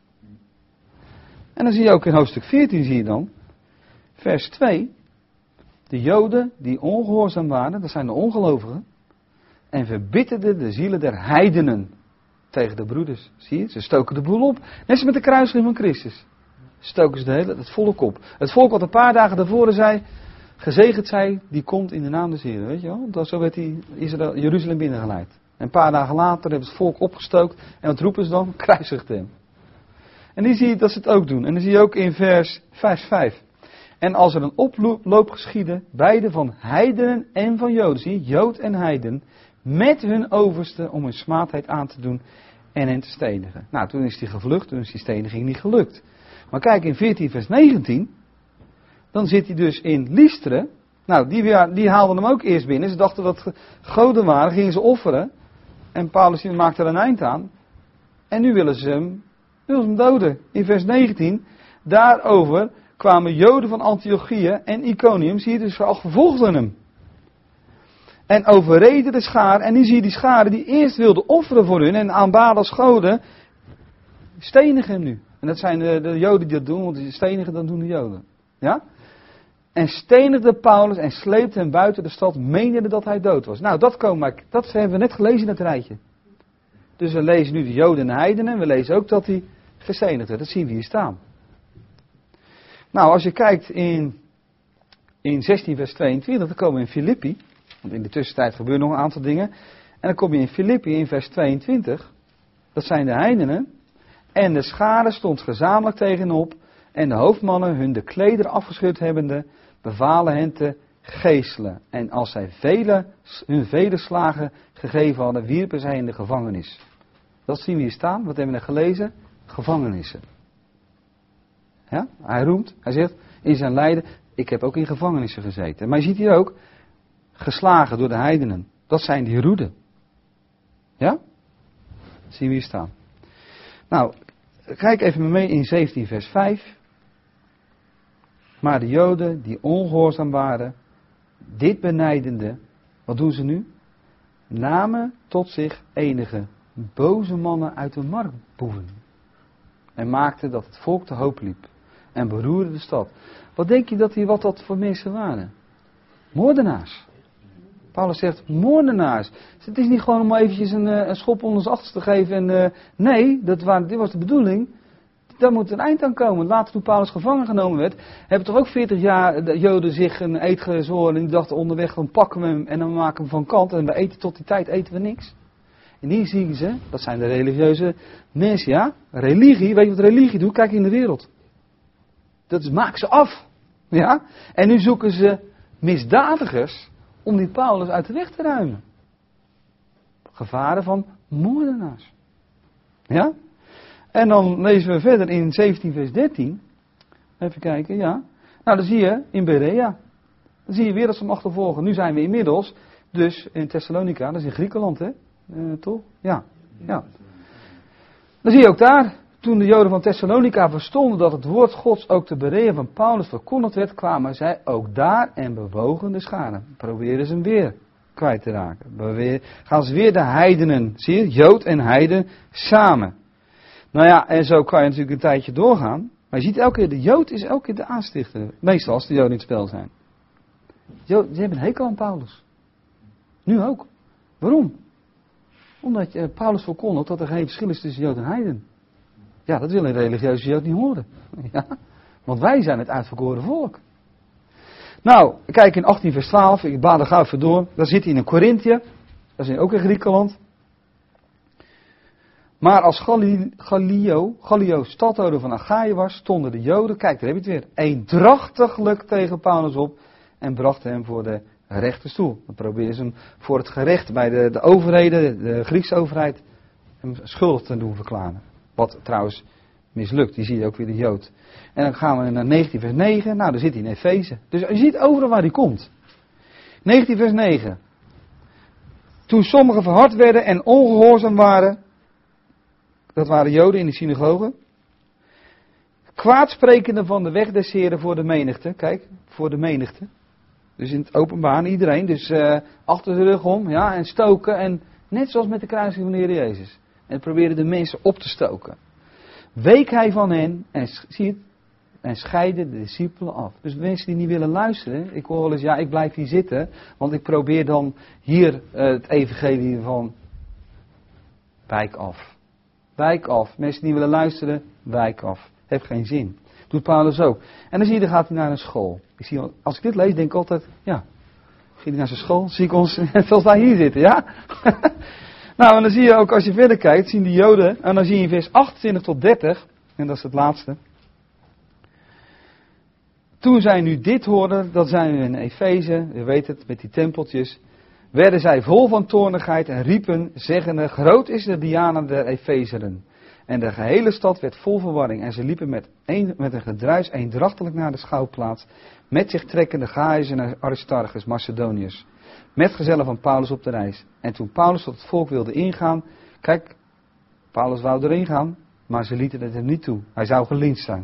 En dan zie je ook in hoofdstuk 14, zie je dan, vers 2, de Joden die ongehoorzaam waren, dat zijn de ongelovigen, en verbitterden de zielen der heidenen tegen de broeders. Zie je, ze stoken de boel op, net als met de kruisiging van Christus. Stoken ze het volk op. Het volk wat een paar dagen daarvoor zei, gezegend zij, die komt in de naam des Heren, weet je wel. Zo werd Israël Jeruzalem binnengeleid. En een paar dagen later hebben het volk opgestookt. En wat roepen ze dan? Kruisigt hem. En die zie je dat ze het ook doen. En dan zie je ook in vers 5. En als er een oploop geschiedde, beide van heidenen en van Joden, zie je, Jood en heiden, met hun overste om hun smaadheid aan te doen en hen te stenigen. Nou, toen is hij gevlucht, toen is die steniging niet gelukt. Maar kijk in 14 vers 19, dan zit hij dus in Lystra. Nou, die haalden hem ook eerst binnen. Ze dachten dat het goden waren, gingen ze offeren. En Paulus maakte er een eind aan. En nu willen ze hem doden. In vers 19, daarover kwamen Joden van Antiochië en Iconium, zie je, dus al vervolgden hem. En overreden de schaar, en nu zie je die scharen die eerst wilden offeren voor hun en aanbaden als goden, stenigen hem nu. En dat zijn de Joden die dat doen, want die stenigen, dat doen de Joden. Ja? En stenigde Paulus en sleepte hem buiten de stad, menende dat hij dood was. Nou, dat hebben we net gelezen in het rijtje. Dus we lezen nu de Joden en de heidenen, we lezen ook dat hij gestenigd werd. Dat zien we hier staan. Nou, als je kijkt in 16 vers 22, dan komen we in Filippi. Want in de tussentijd gebeuren nog een aantal dingen. En dan kom je in Filippi in vers 22. Dat zijn de heidenen. En de schare stond gezamenlijk tegenop. En de hoofdmannen, hun de klederen afgescheurd hebbende, bevalen hen te geeselen. En als zij hun vele slagen gegeven hadden, wierpen zij in de gevangenis. Dat zien we hier staan. Wat hebben we net gelezen? Gevangenissen. Ja? Hij roemt, hij zegt in zijn lijden, ik heb ook in gevangenissen gezeten. Maar je ziet hier ook, geslagen door de heidenen. Dat zijn die roeden. Ja? Dat zien we hier staan. Nou, kijk even mee in 17 vers 5. Maar de Joden die ongehoorzaam waren, dit benijdende, wat doen ze nu? Namen tot zich enige boze mannen uit de marktboeven. En maakten dat het volk te hoop liep. En beroerde de stad. Wat denk je wat dat voor mensen waren? Moordenaars. Paulus zegt moordenaars. Het is niet gewoon om eventjes een schop onder zijn achterste te geven. En, nee, dit was de bedoeling. Daar moet een eind aan komen. Later toen Paulus gevangen genomen werd, hebben toch ook 40 jaar de Joden zich een eed gezworen. En die dachten onderweg, dan pakken we hem en dan maken we hem van kant. En we eten tot die tijd eten we niks. En hier zien ze, dat zijn de religieuze mensen, ja. Religie, weet je wat religie doet? Kijk in de wereld. Dat maakt ze af. Ja. En nu zoeken ze misdadigers om die Paulus uit de weg te ruimen. Gevaren van moordenaars. Ja. En dan lezen we verder in 17 vers 13. Even kijken, ja. Nou, dan zie je in Berea. Dan zie je weer dat ze hem achtervolgen. Nu zijn we inmiddels dus in Thessalonica, dat is in Griekenland, hè. Toch? Ja. Ja. Dan zie je ook daar, toen de Joden van Thessalonica verstonden dat het woord Gods ook te Berea van Paulus verkondigd werd, kwamen zij ook daar en bewogen de scharen. Probeerden ze hem weer kwijt te raken. Gaan ze weer de heidenen, zie je, Jood en heiden samen. Nou ja, en zo kan je natuurlijk een tijdje doorgaan. Maar je ziet elke keer, de Jood is elke keer de aanstichter. Meestal als de Joden in het spel zijn. Ze hebben een hekel aan Paulus. Nu ook. Waarom? Omdat Paulus verkondigt dat er geen verschil is tussen Jood en heiden. Ja, dat wil een religieuze Jood niet horen. Ja, want wij zijn het uitverkoren volk. Nou, kijk in 18 vers 12, ik baad er gauw even door. Daar zit hij in Korinthië. Dat is ook in Griekenland. Maar als Gallio stadhouder van Achaïe was, stonden de Joden, kijk daar heb je het weer, eendrachtiglijk tegen Paulus op en brachten hem voor de rechterstoel. Dan probeerden ze hem voor het gerecht bij de overheden, de Griekse overheid, hem schuldig te doen verklaren. Wat trouwens mislukt, die zie je ook weer de Jood. En dan gaan we naar 19 vers 9, nou daar zit hij in Efeze. Dus je ziet overal waar hij komt. 19 vers 9. Toen sommigen verhard werden en ongehoorzaam waren, dat waren Joden in de synagoge, kwaadsprekende van de weg des Heren voor de menigte, kijk, voor de menigte. Dus in het openbaar, iedereen, dus achter de rug om, ja, en stoken, en net zoals met de kruising van de Heer Jezus. En probeerde de mensen op te stoken. Week hij van hen, en zie je het, en scheidde de discipelen af. Dus mensen die niet willen luisteren, ik hoor wel eens, ja, ik blijf hier zitten, want ik probeer dan hier het evangelie van, wijk af. Wijk af. Mensen die willen luisteren, wijk af. Heeft geen zin. Doet Paulus ook. En dan zie je, dan gaat hij naar een school. Als ik dit lees, denk ik altijd, ja, ging hij naar zijn school, zie ik ons, zoals wij hier zitten, ja? Nou, en dan zie je ook, als je verder kijkt, zien die Joden, en dan zie je in vers 28 tot 30, En dat is het laatste. Toen zij nu dit hoorden, dat zijn we in Efeze, u weet het, met die tempeltjes, werden zij vol van toornigheid en riepen, zeggende, groot is de Diana der Efezeren. En de gehele stad werd vol verwarring en ze liepen met een gedruis eendrachtelijk naar de schouwplaats, met zich trekkende Gaius en Aristarchus, Macedoniërs, metgezellen van Paulus op de reis. En toen Paulus tot het volk wilde ingaan, kijk, Paulus wou erin gaan, maar ze lieten het hem niet toe. Hij zou gelyncht zijn.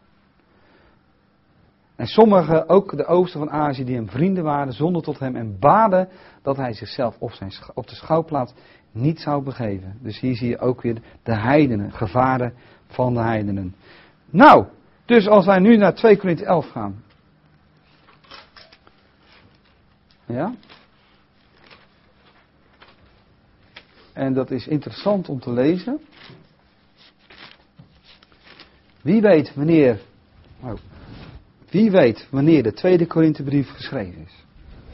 En sommigen, ook de oosten van Azië, die hem vrienden waren, zonden tot hem en baden dat hij zichzelf op de schouwplaats niet zou begeven. Dus hier zie je ook weer de heidenen, gevaren van de heidenen. Nou, dus als wij nu naar 2 Korinthe 11 gaan. Ja. En dat is interessant om te lezen. Wie weet wanneer de 2e Korinthebrief geschreven is?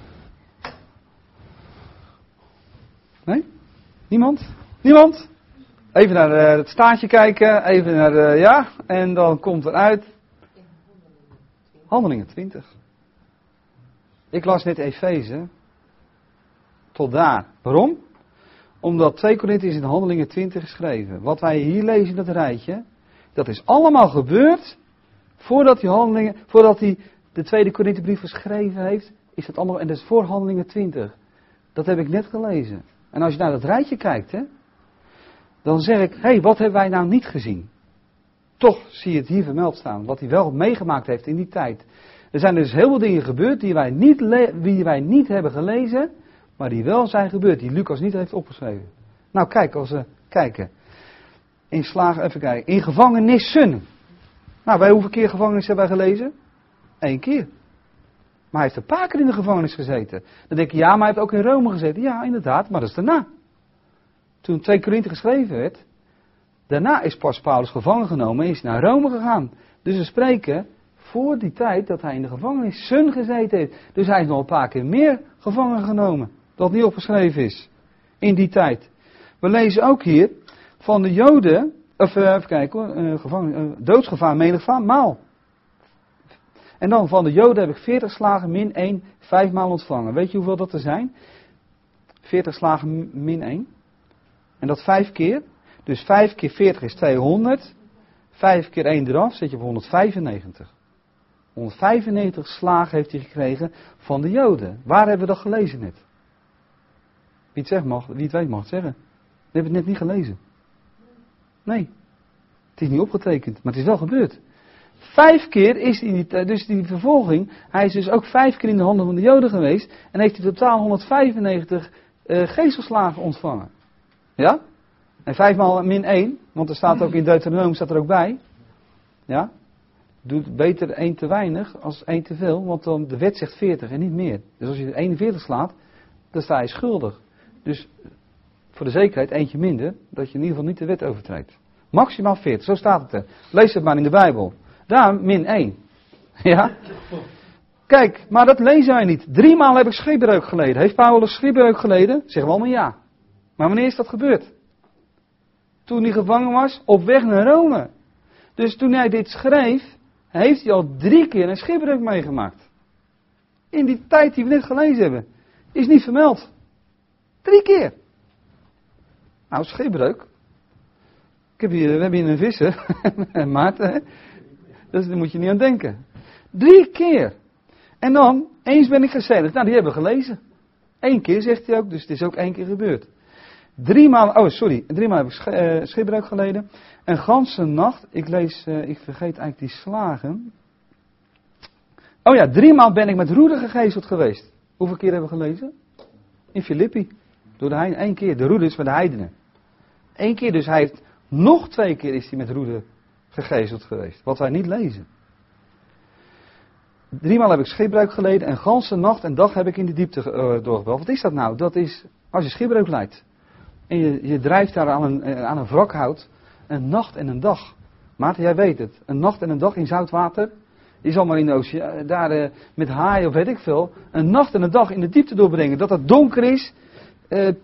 Nee? Niemand? Niemand? Even naar het staartje kijken, even naar ja, en dan komt eruit Handelingen 20. Ik las net Efeze, tot daar. Waarom? Omdat 2 Korinthe is in Handelingen 20 geschreven. Wat wij hier lezen in dat rijtje, dat is allemaal gebeurd voordat hij de 2e Korinthebrief geschreven heeft, is dat allemaal, en dat is voor Handelingen 20. Dat heb ik net gelezen. En als je naar dat rijtje kijkt, hè, dan zeg ik, hé, wat hebben wij nou niet gezien? Toch zie je het hier vermeld staan, wat hij wel meegemaakt heeft in die tijd. Er zijn dus heel veel dingen gebeurd die wij niet hebben gelezen, maar die wel zijn gebeurd, die Lucas niet heeft opgeschreven. Nou kijk, als we kijken. In gevangenissen. Nou, bij hoeveel keer gevangenis hebben wij gelezen? 1 keer. Maar hij heeft een paar keer in de gevangenis gezeten. Dan denk je, ja, maar hij heeft ook in Rome gezeten. Ja, inderdaad, maar dat is daarna. Toen 2 Korinthe geschreven werd, daarna is pas Paulus gevangen genomen en is naar Rome gegaan. Dus we spreken voor die tijd dat hij in de gevangenissen gezeten heeft. Dus hij is nog een paar keer meer gevangen genomen. Dat niet opgeschreven is. In die tijd. We lezen ook hier van de Joden, even kijken hoor, doodsgevaar menigmaal. En dan van de Joden heb ik 40 slagen min 1, 5 maal ontvangen. Weet je hoeveel dat er zijn? 40 slagen min 1. En dat 5 keer. Dus 5 keer 40 is 200. 5 keer 1 eraf zit je op 195. 195 slagen heeft hij gekregen van de Joden. Waar hebben we dat gelezen net? Wie het weet mag het zeggen. We hebben het net niet gelezen. Nee. Het is niet opgetekend, maar het is wel gebeurd. 5 keer is hij, dus die vervolging, hij is dus ook 5 keer in de handen van de Joden geweest en heeft hij totaal 195 geeselslagen ontvangen. Ja? En 5 maal min 1, want er staat ook in Deuteronomium, staat er ook bij. Ja? Doet beter 1 te weinig als 1 te veel, want dan de wet zegt 40 en niet meer. Dus als je 41 slaat, dan sta je schuldig. Dus voor de zekerheid eentje minder, dat je in ieder geval niet de wet overtreedt. Maximaal 40, zo staat het er. Lees het maar in de Bijbel. Daar min 1. Ja? Kijk, maar dat lezen wij niet. 3 maal heb ik schipbreuk geleden. Heeft Paulus schipbreuk geleden? Zeggen we allemaal ja. Maar wanneer is dat gebeurd? Toen hij gevangen was, op weg naar Rome. Dus toen hij dit schreef, heeft hij al 3 keer een schipbreuk meegemaakt. In die tijd die we net gelezen hebben. Is niet vermeld. 3 keer. Nou, schipbreuk. We hebben hier een visser. Maarten, hè? Dus daar moet je niet aan denken. 3 keer. En dan, eens ben ik gezegend. Nou, die hebben we gelezen. 1 keer zegt hij ook, dus het is ook 1 keer gebeurd. 3 maal heb ik schipbreuk geleden. Een ganse nacht, ik vergeet eigenlijk die slagen. Oh ja, 3 maal ben ik met roede gegezeld geweest. Hoeveel keer hebben we gelezen? In Filippi. Door de heidenen. 1 keer. De roede is met de heidenen. 1 keer, dus hij heeft nog 2 keer is hij met roede gegezeld geweest. Wat wij niet lezen. 3 maal heb ik schipbreuk geleden en ganse nacht en dag heb ik in de diepte doorgebracht. Wat is dat nou? Dat is als je schipbreuk leidt. En je drijft daar aan een wrakhout een nacht en een dag. Maarten, jij weet het. Een nacht en een dag in zout water. Je zal maar in de oceaan, daar met haaien of weet ik veel. Een nacht en een dag in de diepte doorbrengen. Dat het donker is.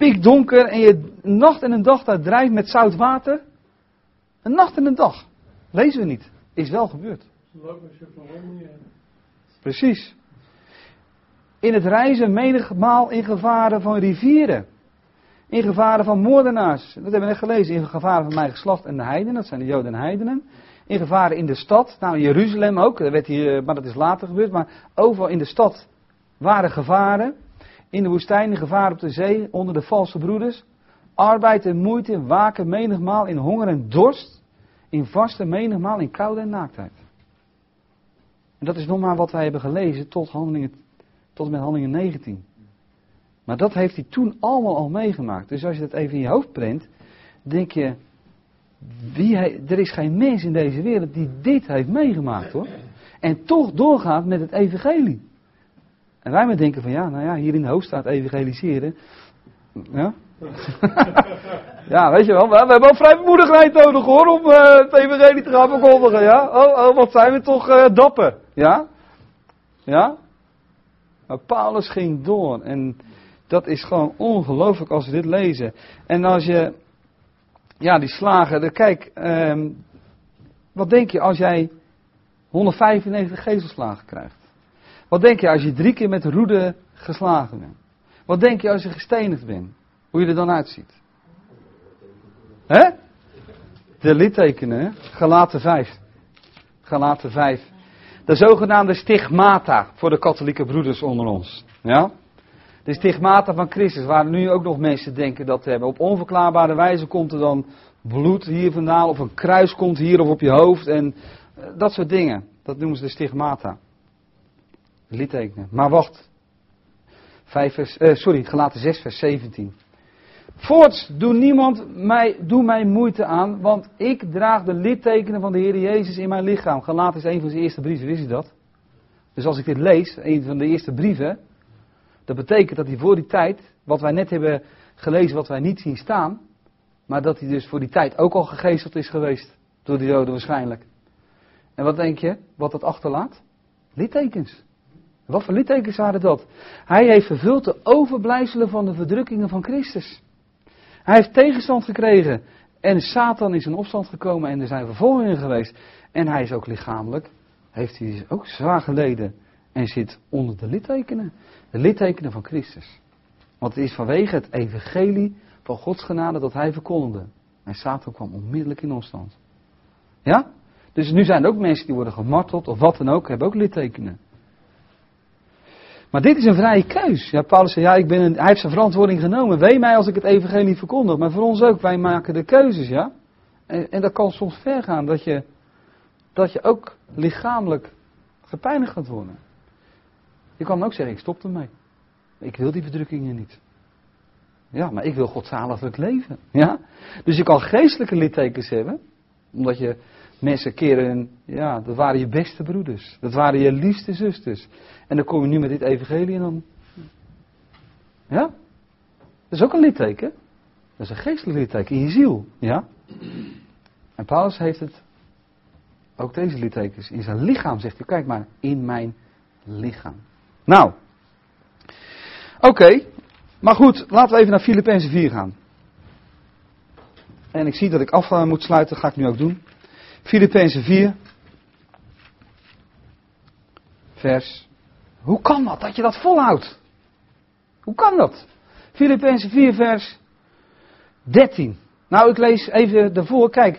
Pikdonker. En je een nacht en een dag daar drijft met zout water. Een nacht en een dag. Lezen we niet. Is wel gebeurd. Precies. In het reizen menigmaal in gevaren van rivieren. In gevaren van moordenaars. Dat hebben we net gelezen. In gevaren van mijn geslacht en de heidenen. Dat zijn de Joden en heidenen. In gevaren in de stad. Nou, in Jeruzalem ook. Dat werd hier, maar dat is later gebeurd. Maar overal in de stad waren gevaren. In de woestijn gevaren op de zee. Onder de valse broeders. Arbeid en moeite. Waken menigmaal in honger en dorst. In vasten menigmaal in koude en naaktheid. En dat is nog maar wat wij hebben gelezen tot en met Handelingen 19. Maar dat heeft hij toen allemaal al meegemaakt. Dus als je dat even in je hoofd prent, denk je, er is geen mens in deze wereld die dit heeft meegemaakt, hoor. En toch doorgaat met het evangelie. En wij maar denken van hier in de hoofd staat evangeliseren. Ja. Ja, weet je wel, we hebben wel vrijmoedigheid nodig, hoor, om het evangelie te gaan verkondigen, ja. Oh, wat zijn we toch dapper, ja. Ja. Maar Paulus ging door en dat is gewoon ongelooflijk als we dit lezen. En als je, die slagen, kijk, wat denk je als jij 195 gezelslagen krijgt? Wat denk je als je 3 keer met de roede geslagen bent? Wat denk je als je gestenigd bent? Hoe je er dan uitziet? Hè? De littekenen, hè? Galaten 5. Galaten 5. De zogenaamde stigmata voor de katholieke broeders onder ons. Ja? De stigmata van Christus, waar nu ook nog mensen denken dat te hebben. Op onverklaarbare wijze komt er dan bloed hier vandaan, of een kruis komt hier of op je hoofd. En dat soort dingen. Dat noemen ze de stigmata. De littekenen. Maar wacht. Galaten 6 vers 17. Voorts, doe mij moeite aan, want ik draag de littekenen van de Heer Jezus in mijn lichaam. Galaten is een van zijn eerste brieven, wist je dat? Dus als ik dit lees, een van de eerste brieven, dat betekent dat hij voor die tijd, wat wij net hebben gelezen, wat wij niet zien staan, maar dat hij dus voor die tijd ook al gegezeld is geweest, door de Joden waarschijnlijk. En wat denk je, wat dat achterlaat? Littekens. Wat voor littekens waren dat? Hij heeft vervuld de overblijfselen van de verdrukkingen van Christus. Hij heeft tegenstand gekregen. En Satan is in opstand gekomen en er zijn vervolgingen geweest. En hij is ook lichamelijk, heeft hij dus ook zwaar geleden. En zit onder de littekenen. De littekenen van Christus. Want het is vanwege het evangelie van Gods genade dat hij verkondigde. En Satan kwam onmiddellijk in opstand. Ja? Dus nu zijn er ook mensen die worden gemarteld of wat dan ook, hebben ook littekenen. Maar dit is een vrije keus. Ja, Paulus zei, hij heeft zijn verantwoording genomen. Wee mij als ik het evangelie verkondig. Maar voor ons ook, wij maken de keuzes, ja. En dat kan soms ver gaan, dat je ook lichamelijk gepijnigd gaat worden. Je kan ook zeggen, ik stop ermee. Ik wil die verdrukkingen niet. Ja, maar ik wil godzaliglijk leven. Ja? Dus je kan geestelijke littekens hebben, omdat je mensen keren, dat waren je beste broeders. Dat waren je liefste zusters. En dan kom je nu met dit evangelie en dan... Ja? Dat is ook een litteken. Dat is een geestelijk litteken in je ziel. Ja? En Paulus heeft het, ook deze littekens, in zijn lichaam, zegt hij. Kijk maar, in mijn lichaam. Nou. Oké. Maar goed, laten we even naar Filippenzen 4 gaan. En ik zie dat ik af moet sluiten, dat ga ik nu ook doen. Filippenzen 4. Vers. Hoe kan dat je dat volhoudt? Hoe kan dat? Filippenzen 4 vers 13. Nou, ik lees even daarvoor. Kijk.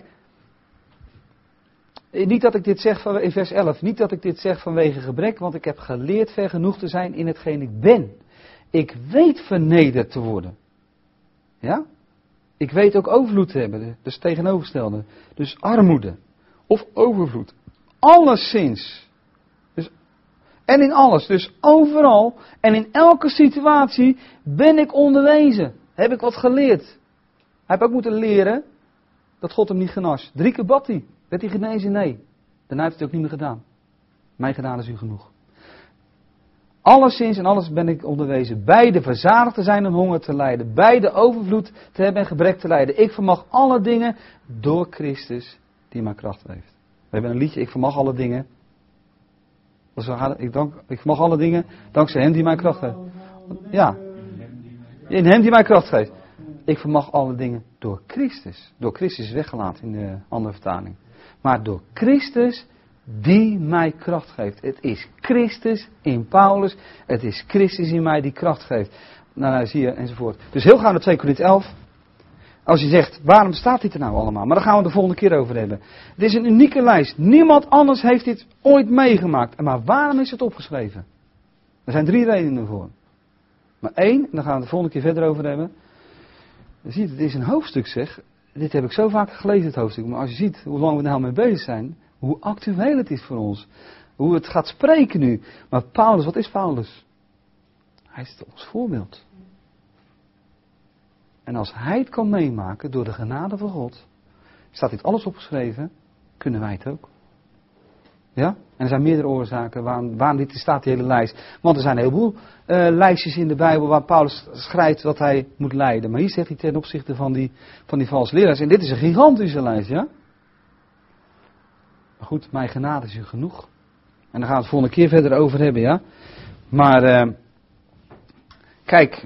Niet dat ik dit zeg in vers 11. Niet dat ik dit zeg vanwege gebrek. Want ik heb geleerd ver genoeg te zijn in hetgeen ik ben. Ik weet vernederd te worden. Ja? Ik weet ook overvloed te hebben. Dus tegenovergestelde. Dus armoede. Of overvloed. Alleszins. En in alles. Dus overal. En in elke situatie ben ik onderwezen. Heb ik wat geleerd. Hij heeft ook moeten leren dat God hem niet genas. 3 keer bad hij. Werd hij genezen? Nee. Daarna heeft hij het ook niet meer gedaan. Mijn gedaan is u genoeg. Alleszins en alles ben ik onderwezen. Bij de verzadigd te zijn en honger te lijden. Bij de overvloed te hebben en gebrek te lijden. Ik vermag alle dingen door Christus die mij kracht heeft. We hebben een liedje, ik vermag alle dingen. Ik vermag alle dingen dankzij hem die mij kracht geeft. Ja. In hem die mij kracht geeft. Ik vermag alle dingen door Christus. Door Christus is weggelaten in de andere vertaling. maar door Christus die mij kracht geeft. Het is Christus in Paulus, het is Christus in mij die kracht geeft. Nou, zie je, enzovoort. Dus heel gauw naar 2 Korinthe 11. Als je zegt, waarom staat dit er nou allemaal? Maar daar gaan we de volgende keer over hebben. Het is een unieke lijst. Niemand anders heeft dit ooit meegemaakt. Maar waarom is het opgeschreven? Er zijn 3 redenen voor. Maar 1, en daar gaan we de volgende keer verder over hebben. Je ziet, het is een hoofdstuk zeg. Dit heb ik zo vaak gelezen, het hoofdstuk. Maar als je ziet hoe lang we er nou mee bezig zijn. Hoe actueel het is voor ons. Hoe het gaat spreken nu. Maar Paulus, wat is Paulus? Hij is ons voorbeeld. En als hij het kan meemaken door de genade van God. Staat dit alles opgeschreven. Kunnen wij het ook. Ja? En er zijn meerdere oorzaken waarom dit staat, die hele lijst. Want er zijn een heleboel lijstjes in de Bijbel waar Paulus schrijft wat hij moet lijden. Maar hier zegt hij ten opzichte van die valse leraars. En dit is een gigantische lijst, ja? Maar goed, mijn genade is u genoeg. En daar gaan we het volgende keer verder over hebben, ja? Maar, kijk.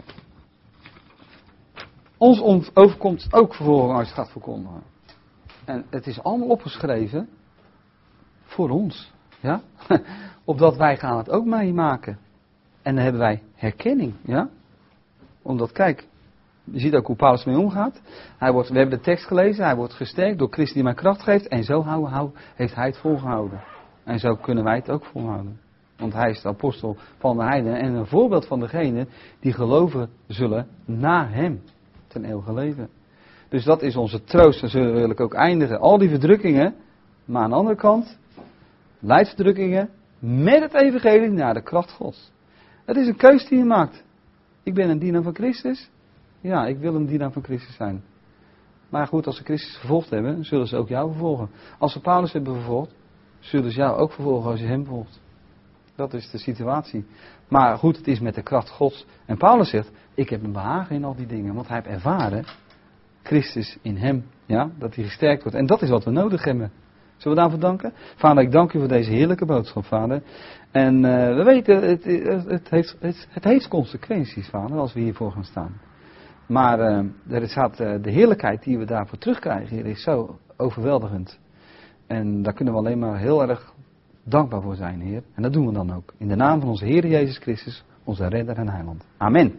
Ons overkomt ook vervolgens als je het gaat verkondigen. En het is allemaal opgeschreven voor ons. Ja? Opdat wij gaan het ook meemaken. En dan hebben wij herkenning. Ja? Omdat, kijk, je ziet ook hoe Paulus mee omgaat. We hebben de tekst gelezen, hij wordt gesterkt door Christus die mij kracht geeft. En zo heeft hij het volgehouden. En zo kunnen wij het ook volhouden. Want hij is de apostel van de heidenen en een voorbeeld van degenen die geloven zullen na hem. Ten eeuwige leven. Dus dat is onze troost. En wil ik ook eindigen. Al die verdrukkingen. Maar aan de andere kant. Lijdsverdrukkingen. Met het evangelie naar de kracht Gods. Het is een keus die je maakt. Ik ben een dienaar van Christus. Ja, ik wil een dienaar van Christus zijn. Maar goed, als ze Christus vervolgd hebben. Zullen ze ook jou vervolgen. Als ze Paulus hebben vervolgd. Zullen ze jou ook vervolgen als je hem volgt. Dat is de situatie. Maar goed, het is met de kracht Gods. En Paulus zegt, ik heb een behagen in al die dingen. Want hij heeft ervaren, Christus in hem, ja, dat hij gesterkt wordt. En dat is wat we nodig hebben. Zullen we daarvoor danken? Vader, ik dank u voor deze heerlijke boodschap, Vader. En we weten, het heeft consequenties, Vader, als we hiervoor gaan staan. Maar de heerlijkheid die we daarvoor terugkrijgen, hier is zo overweldigend. En daar kunnen we alleen maar heel erg dankbaar voor zijn, Heer. En dat doen we dan ook. In de naam van onze Heer Jezus Christus, onze redder en heiland. Amen.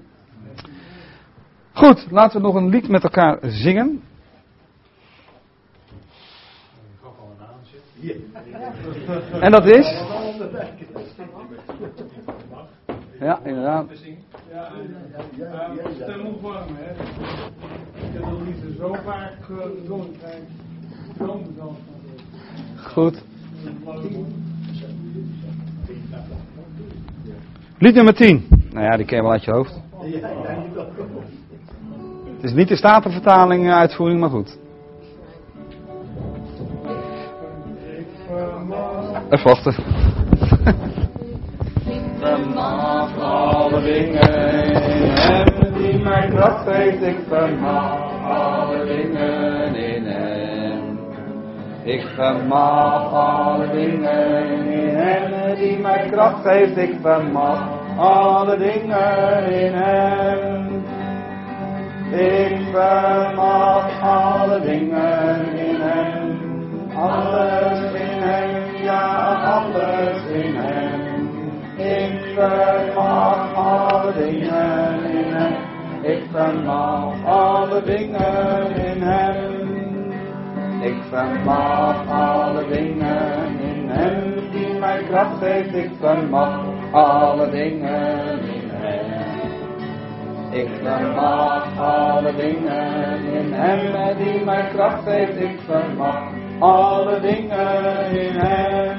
Goed, laten we nog een lied met elkaar zingen. En dat is? Ja, inderdaad. Ten opwarmen, hè. Ik heb dat niet zo vaak gedaan. Goed. Lied nummer 10. Nou ja, die ken je wel uit je hoofd. Het is niet de Statenvertaling uitvoering, maar goed. Even wachten. Ik vermag alle dingen hem die mij kracht geeft. Ik vermag alle dingen in hem. Ik vermag alle dingen in hem die mij kracht geeft. Ik vermag alle dingen in hem. Ik vermag alle dingen in hem. Alles in hem, ja, alles in hem. Ik vermag alle dingen in hem. Ik vermag alle dingen in hem. Ik vermag alle dingen in hem die mij kracht geeft. Ik vermag alle dingen in hem. Ik vermag alle dingen in hem die mij kracht geeft. Ik vermag alle dingen in hem.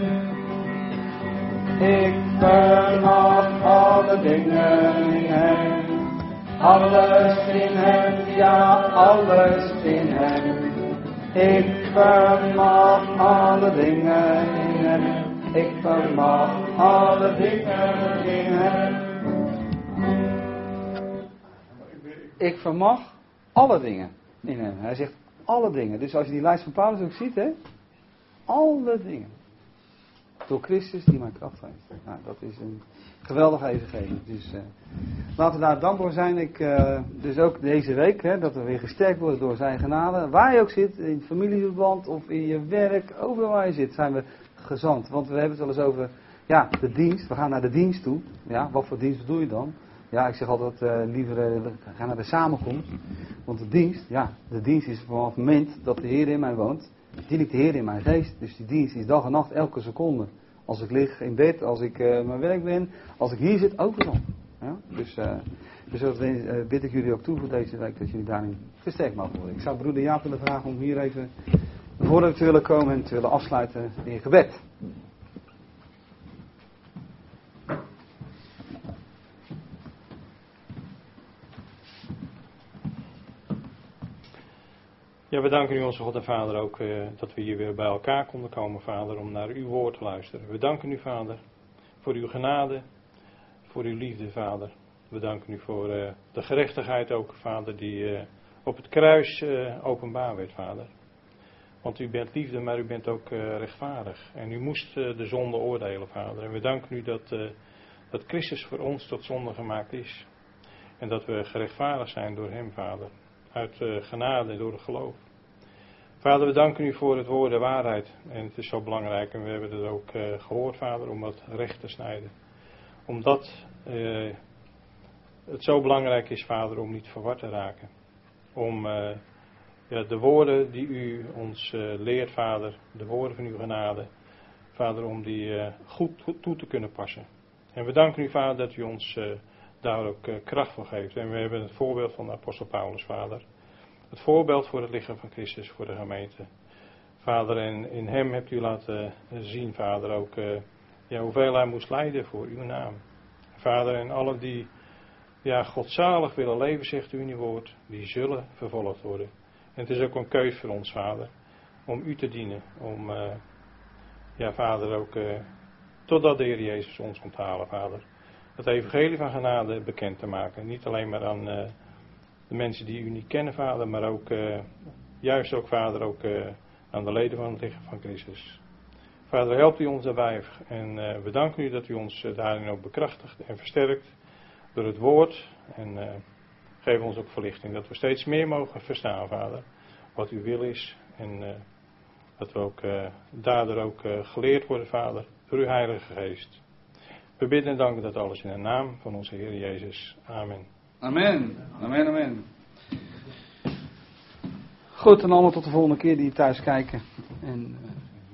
Ik vermag alle dingen in hem. Alles in hem, ja, alles in hem. Ik vermag alle dingen in hem. Ik vermag alle dingen in hem. Ik vermag alle dingen in hem. Hij zegt alle dingen. Dus als je die lijst van Paulus ook ziet, hè. Alle dingen. door Christus die mij kracht geeft. Nou, dat is een geweldige evangelie. Dus laten we daar dankbaar zijn. Dus ook deze week, dat we weer gesterkt worden door zijn genade. Waar je ook zit, in familieverband of in je werk, overal waar je zit, zijn we gezant. Want we hebben het wel eens over, de dienst. We gaan naar de dienst toe. Ja, wat voor dienst bedoel je dan? Ja, ik zeg altijd liever ga naar de samenkomst. Want de dienst is vanaf het moment dat de Heer in mij woont, dien ik de Heer in mijn geest. Dus die dienst is dag en nacht, elke seconde. Als ik lig in bed, als ik mijn werk ben, als ik hier zit, overal. Ja? Dus dat bid ik jullie ook toe voor deze week, dat jullie daarin versterkt mogen worden. Ik zou broeder Jaap willen vragen om hier even naar voren te willen komen en te willen afsluiten in gebed. Ja, we danken u onze God en Vader ook dat we hier weer bij elkaar konden komen, Vader, om naar uw woord te luisteren. We danken u, Vader, voor uw genade, voor uw liefde, Vader. We danken u voor de gerechtigheid ook, Vader, die op het kruis openbaar werd, Vader. Want u bent liefde, maar u bent ook rechtvaardig. En u moest de zonde oordelen, Vader. En we danken u dat Christus voor ons tot zonde gemaakt is. En dat we gerechtvaardigd zijn door hem, Vader. Uit genade door het geloof. Vader, we danken u voor het woord der waarheid. En het is zo belangrijk, en we hebben het ook gehoord, Vader, om dat recht te snijden. Omdat het zo belangrijk is, Vader, om niet verward te raken. Om de woorden die u ons leert, Vader, de woorden van uw genade, Vader, om die goed toe te kunnen passen. En we danken u, Vader, dat u ons daar ook kracht voor geeft. En we hebben het voorbeeld van de apostel Paulus, Vader. Het voorbeeld voor het lichaam van Christus, voor de gemeente. Vader, en in hem hebt u laten zien, Vader, ook hoeveel hij moest lijden voor uw naam. Vader, en allen die godzalig willen leven, zegt u in uw woord, die zullen vervolgd worden. En het is ook een keus voor ons, Vader, om u te dienen. Om, Vader, ook totdat de Heer Jezus ons komt halen, Vader. Het evangelie van genade bekend te maken. Niet alleen maar aan de mensen die u niet kennen, Vader, maar ook, juist ook, Vader, ook aan de leden van het lichaam van Christus. Vader, helpt u ons daarbij. En we danken u dat u ons daarin ook bekrachtigt en versterkt door het woord. En geef ons ook verlichting, dat we steeds meer mogen verstaan, Vader, wat uw wil is. En dat we ook daardoor ook geleerd worden, Vader, door uw Heilige Geest. We bidden en danken dat alles in de naam van onze Heer Jezus. Amen. Amen. Amen, amen. Goed, en allemaal tot de volgende keer die thuis kijken. En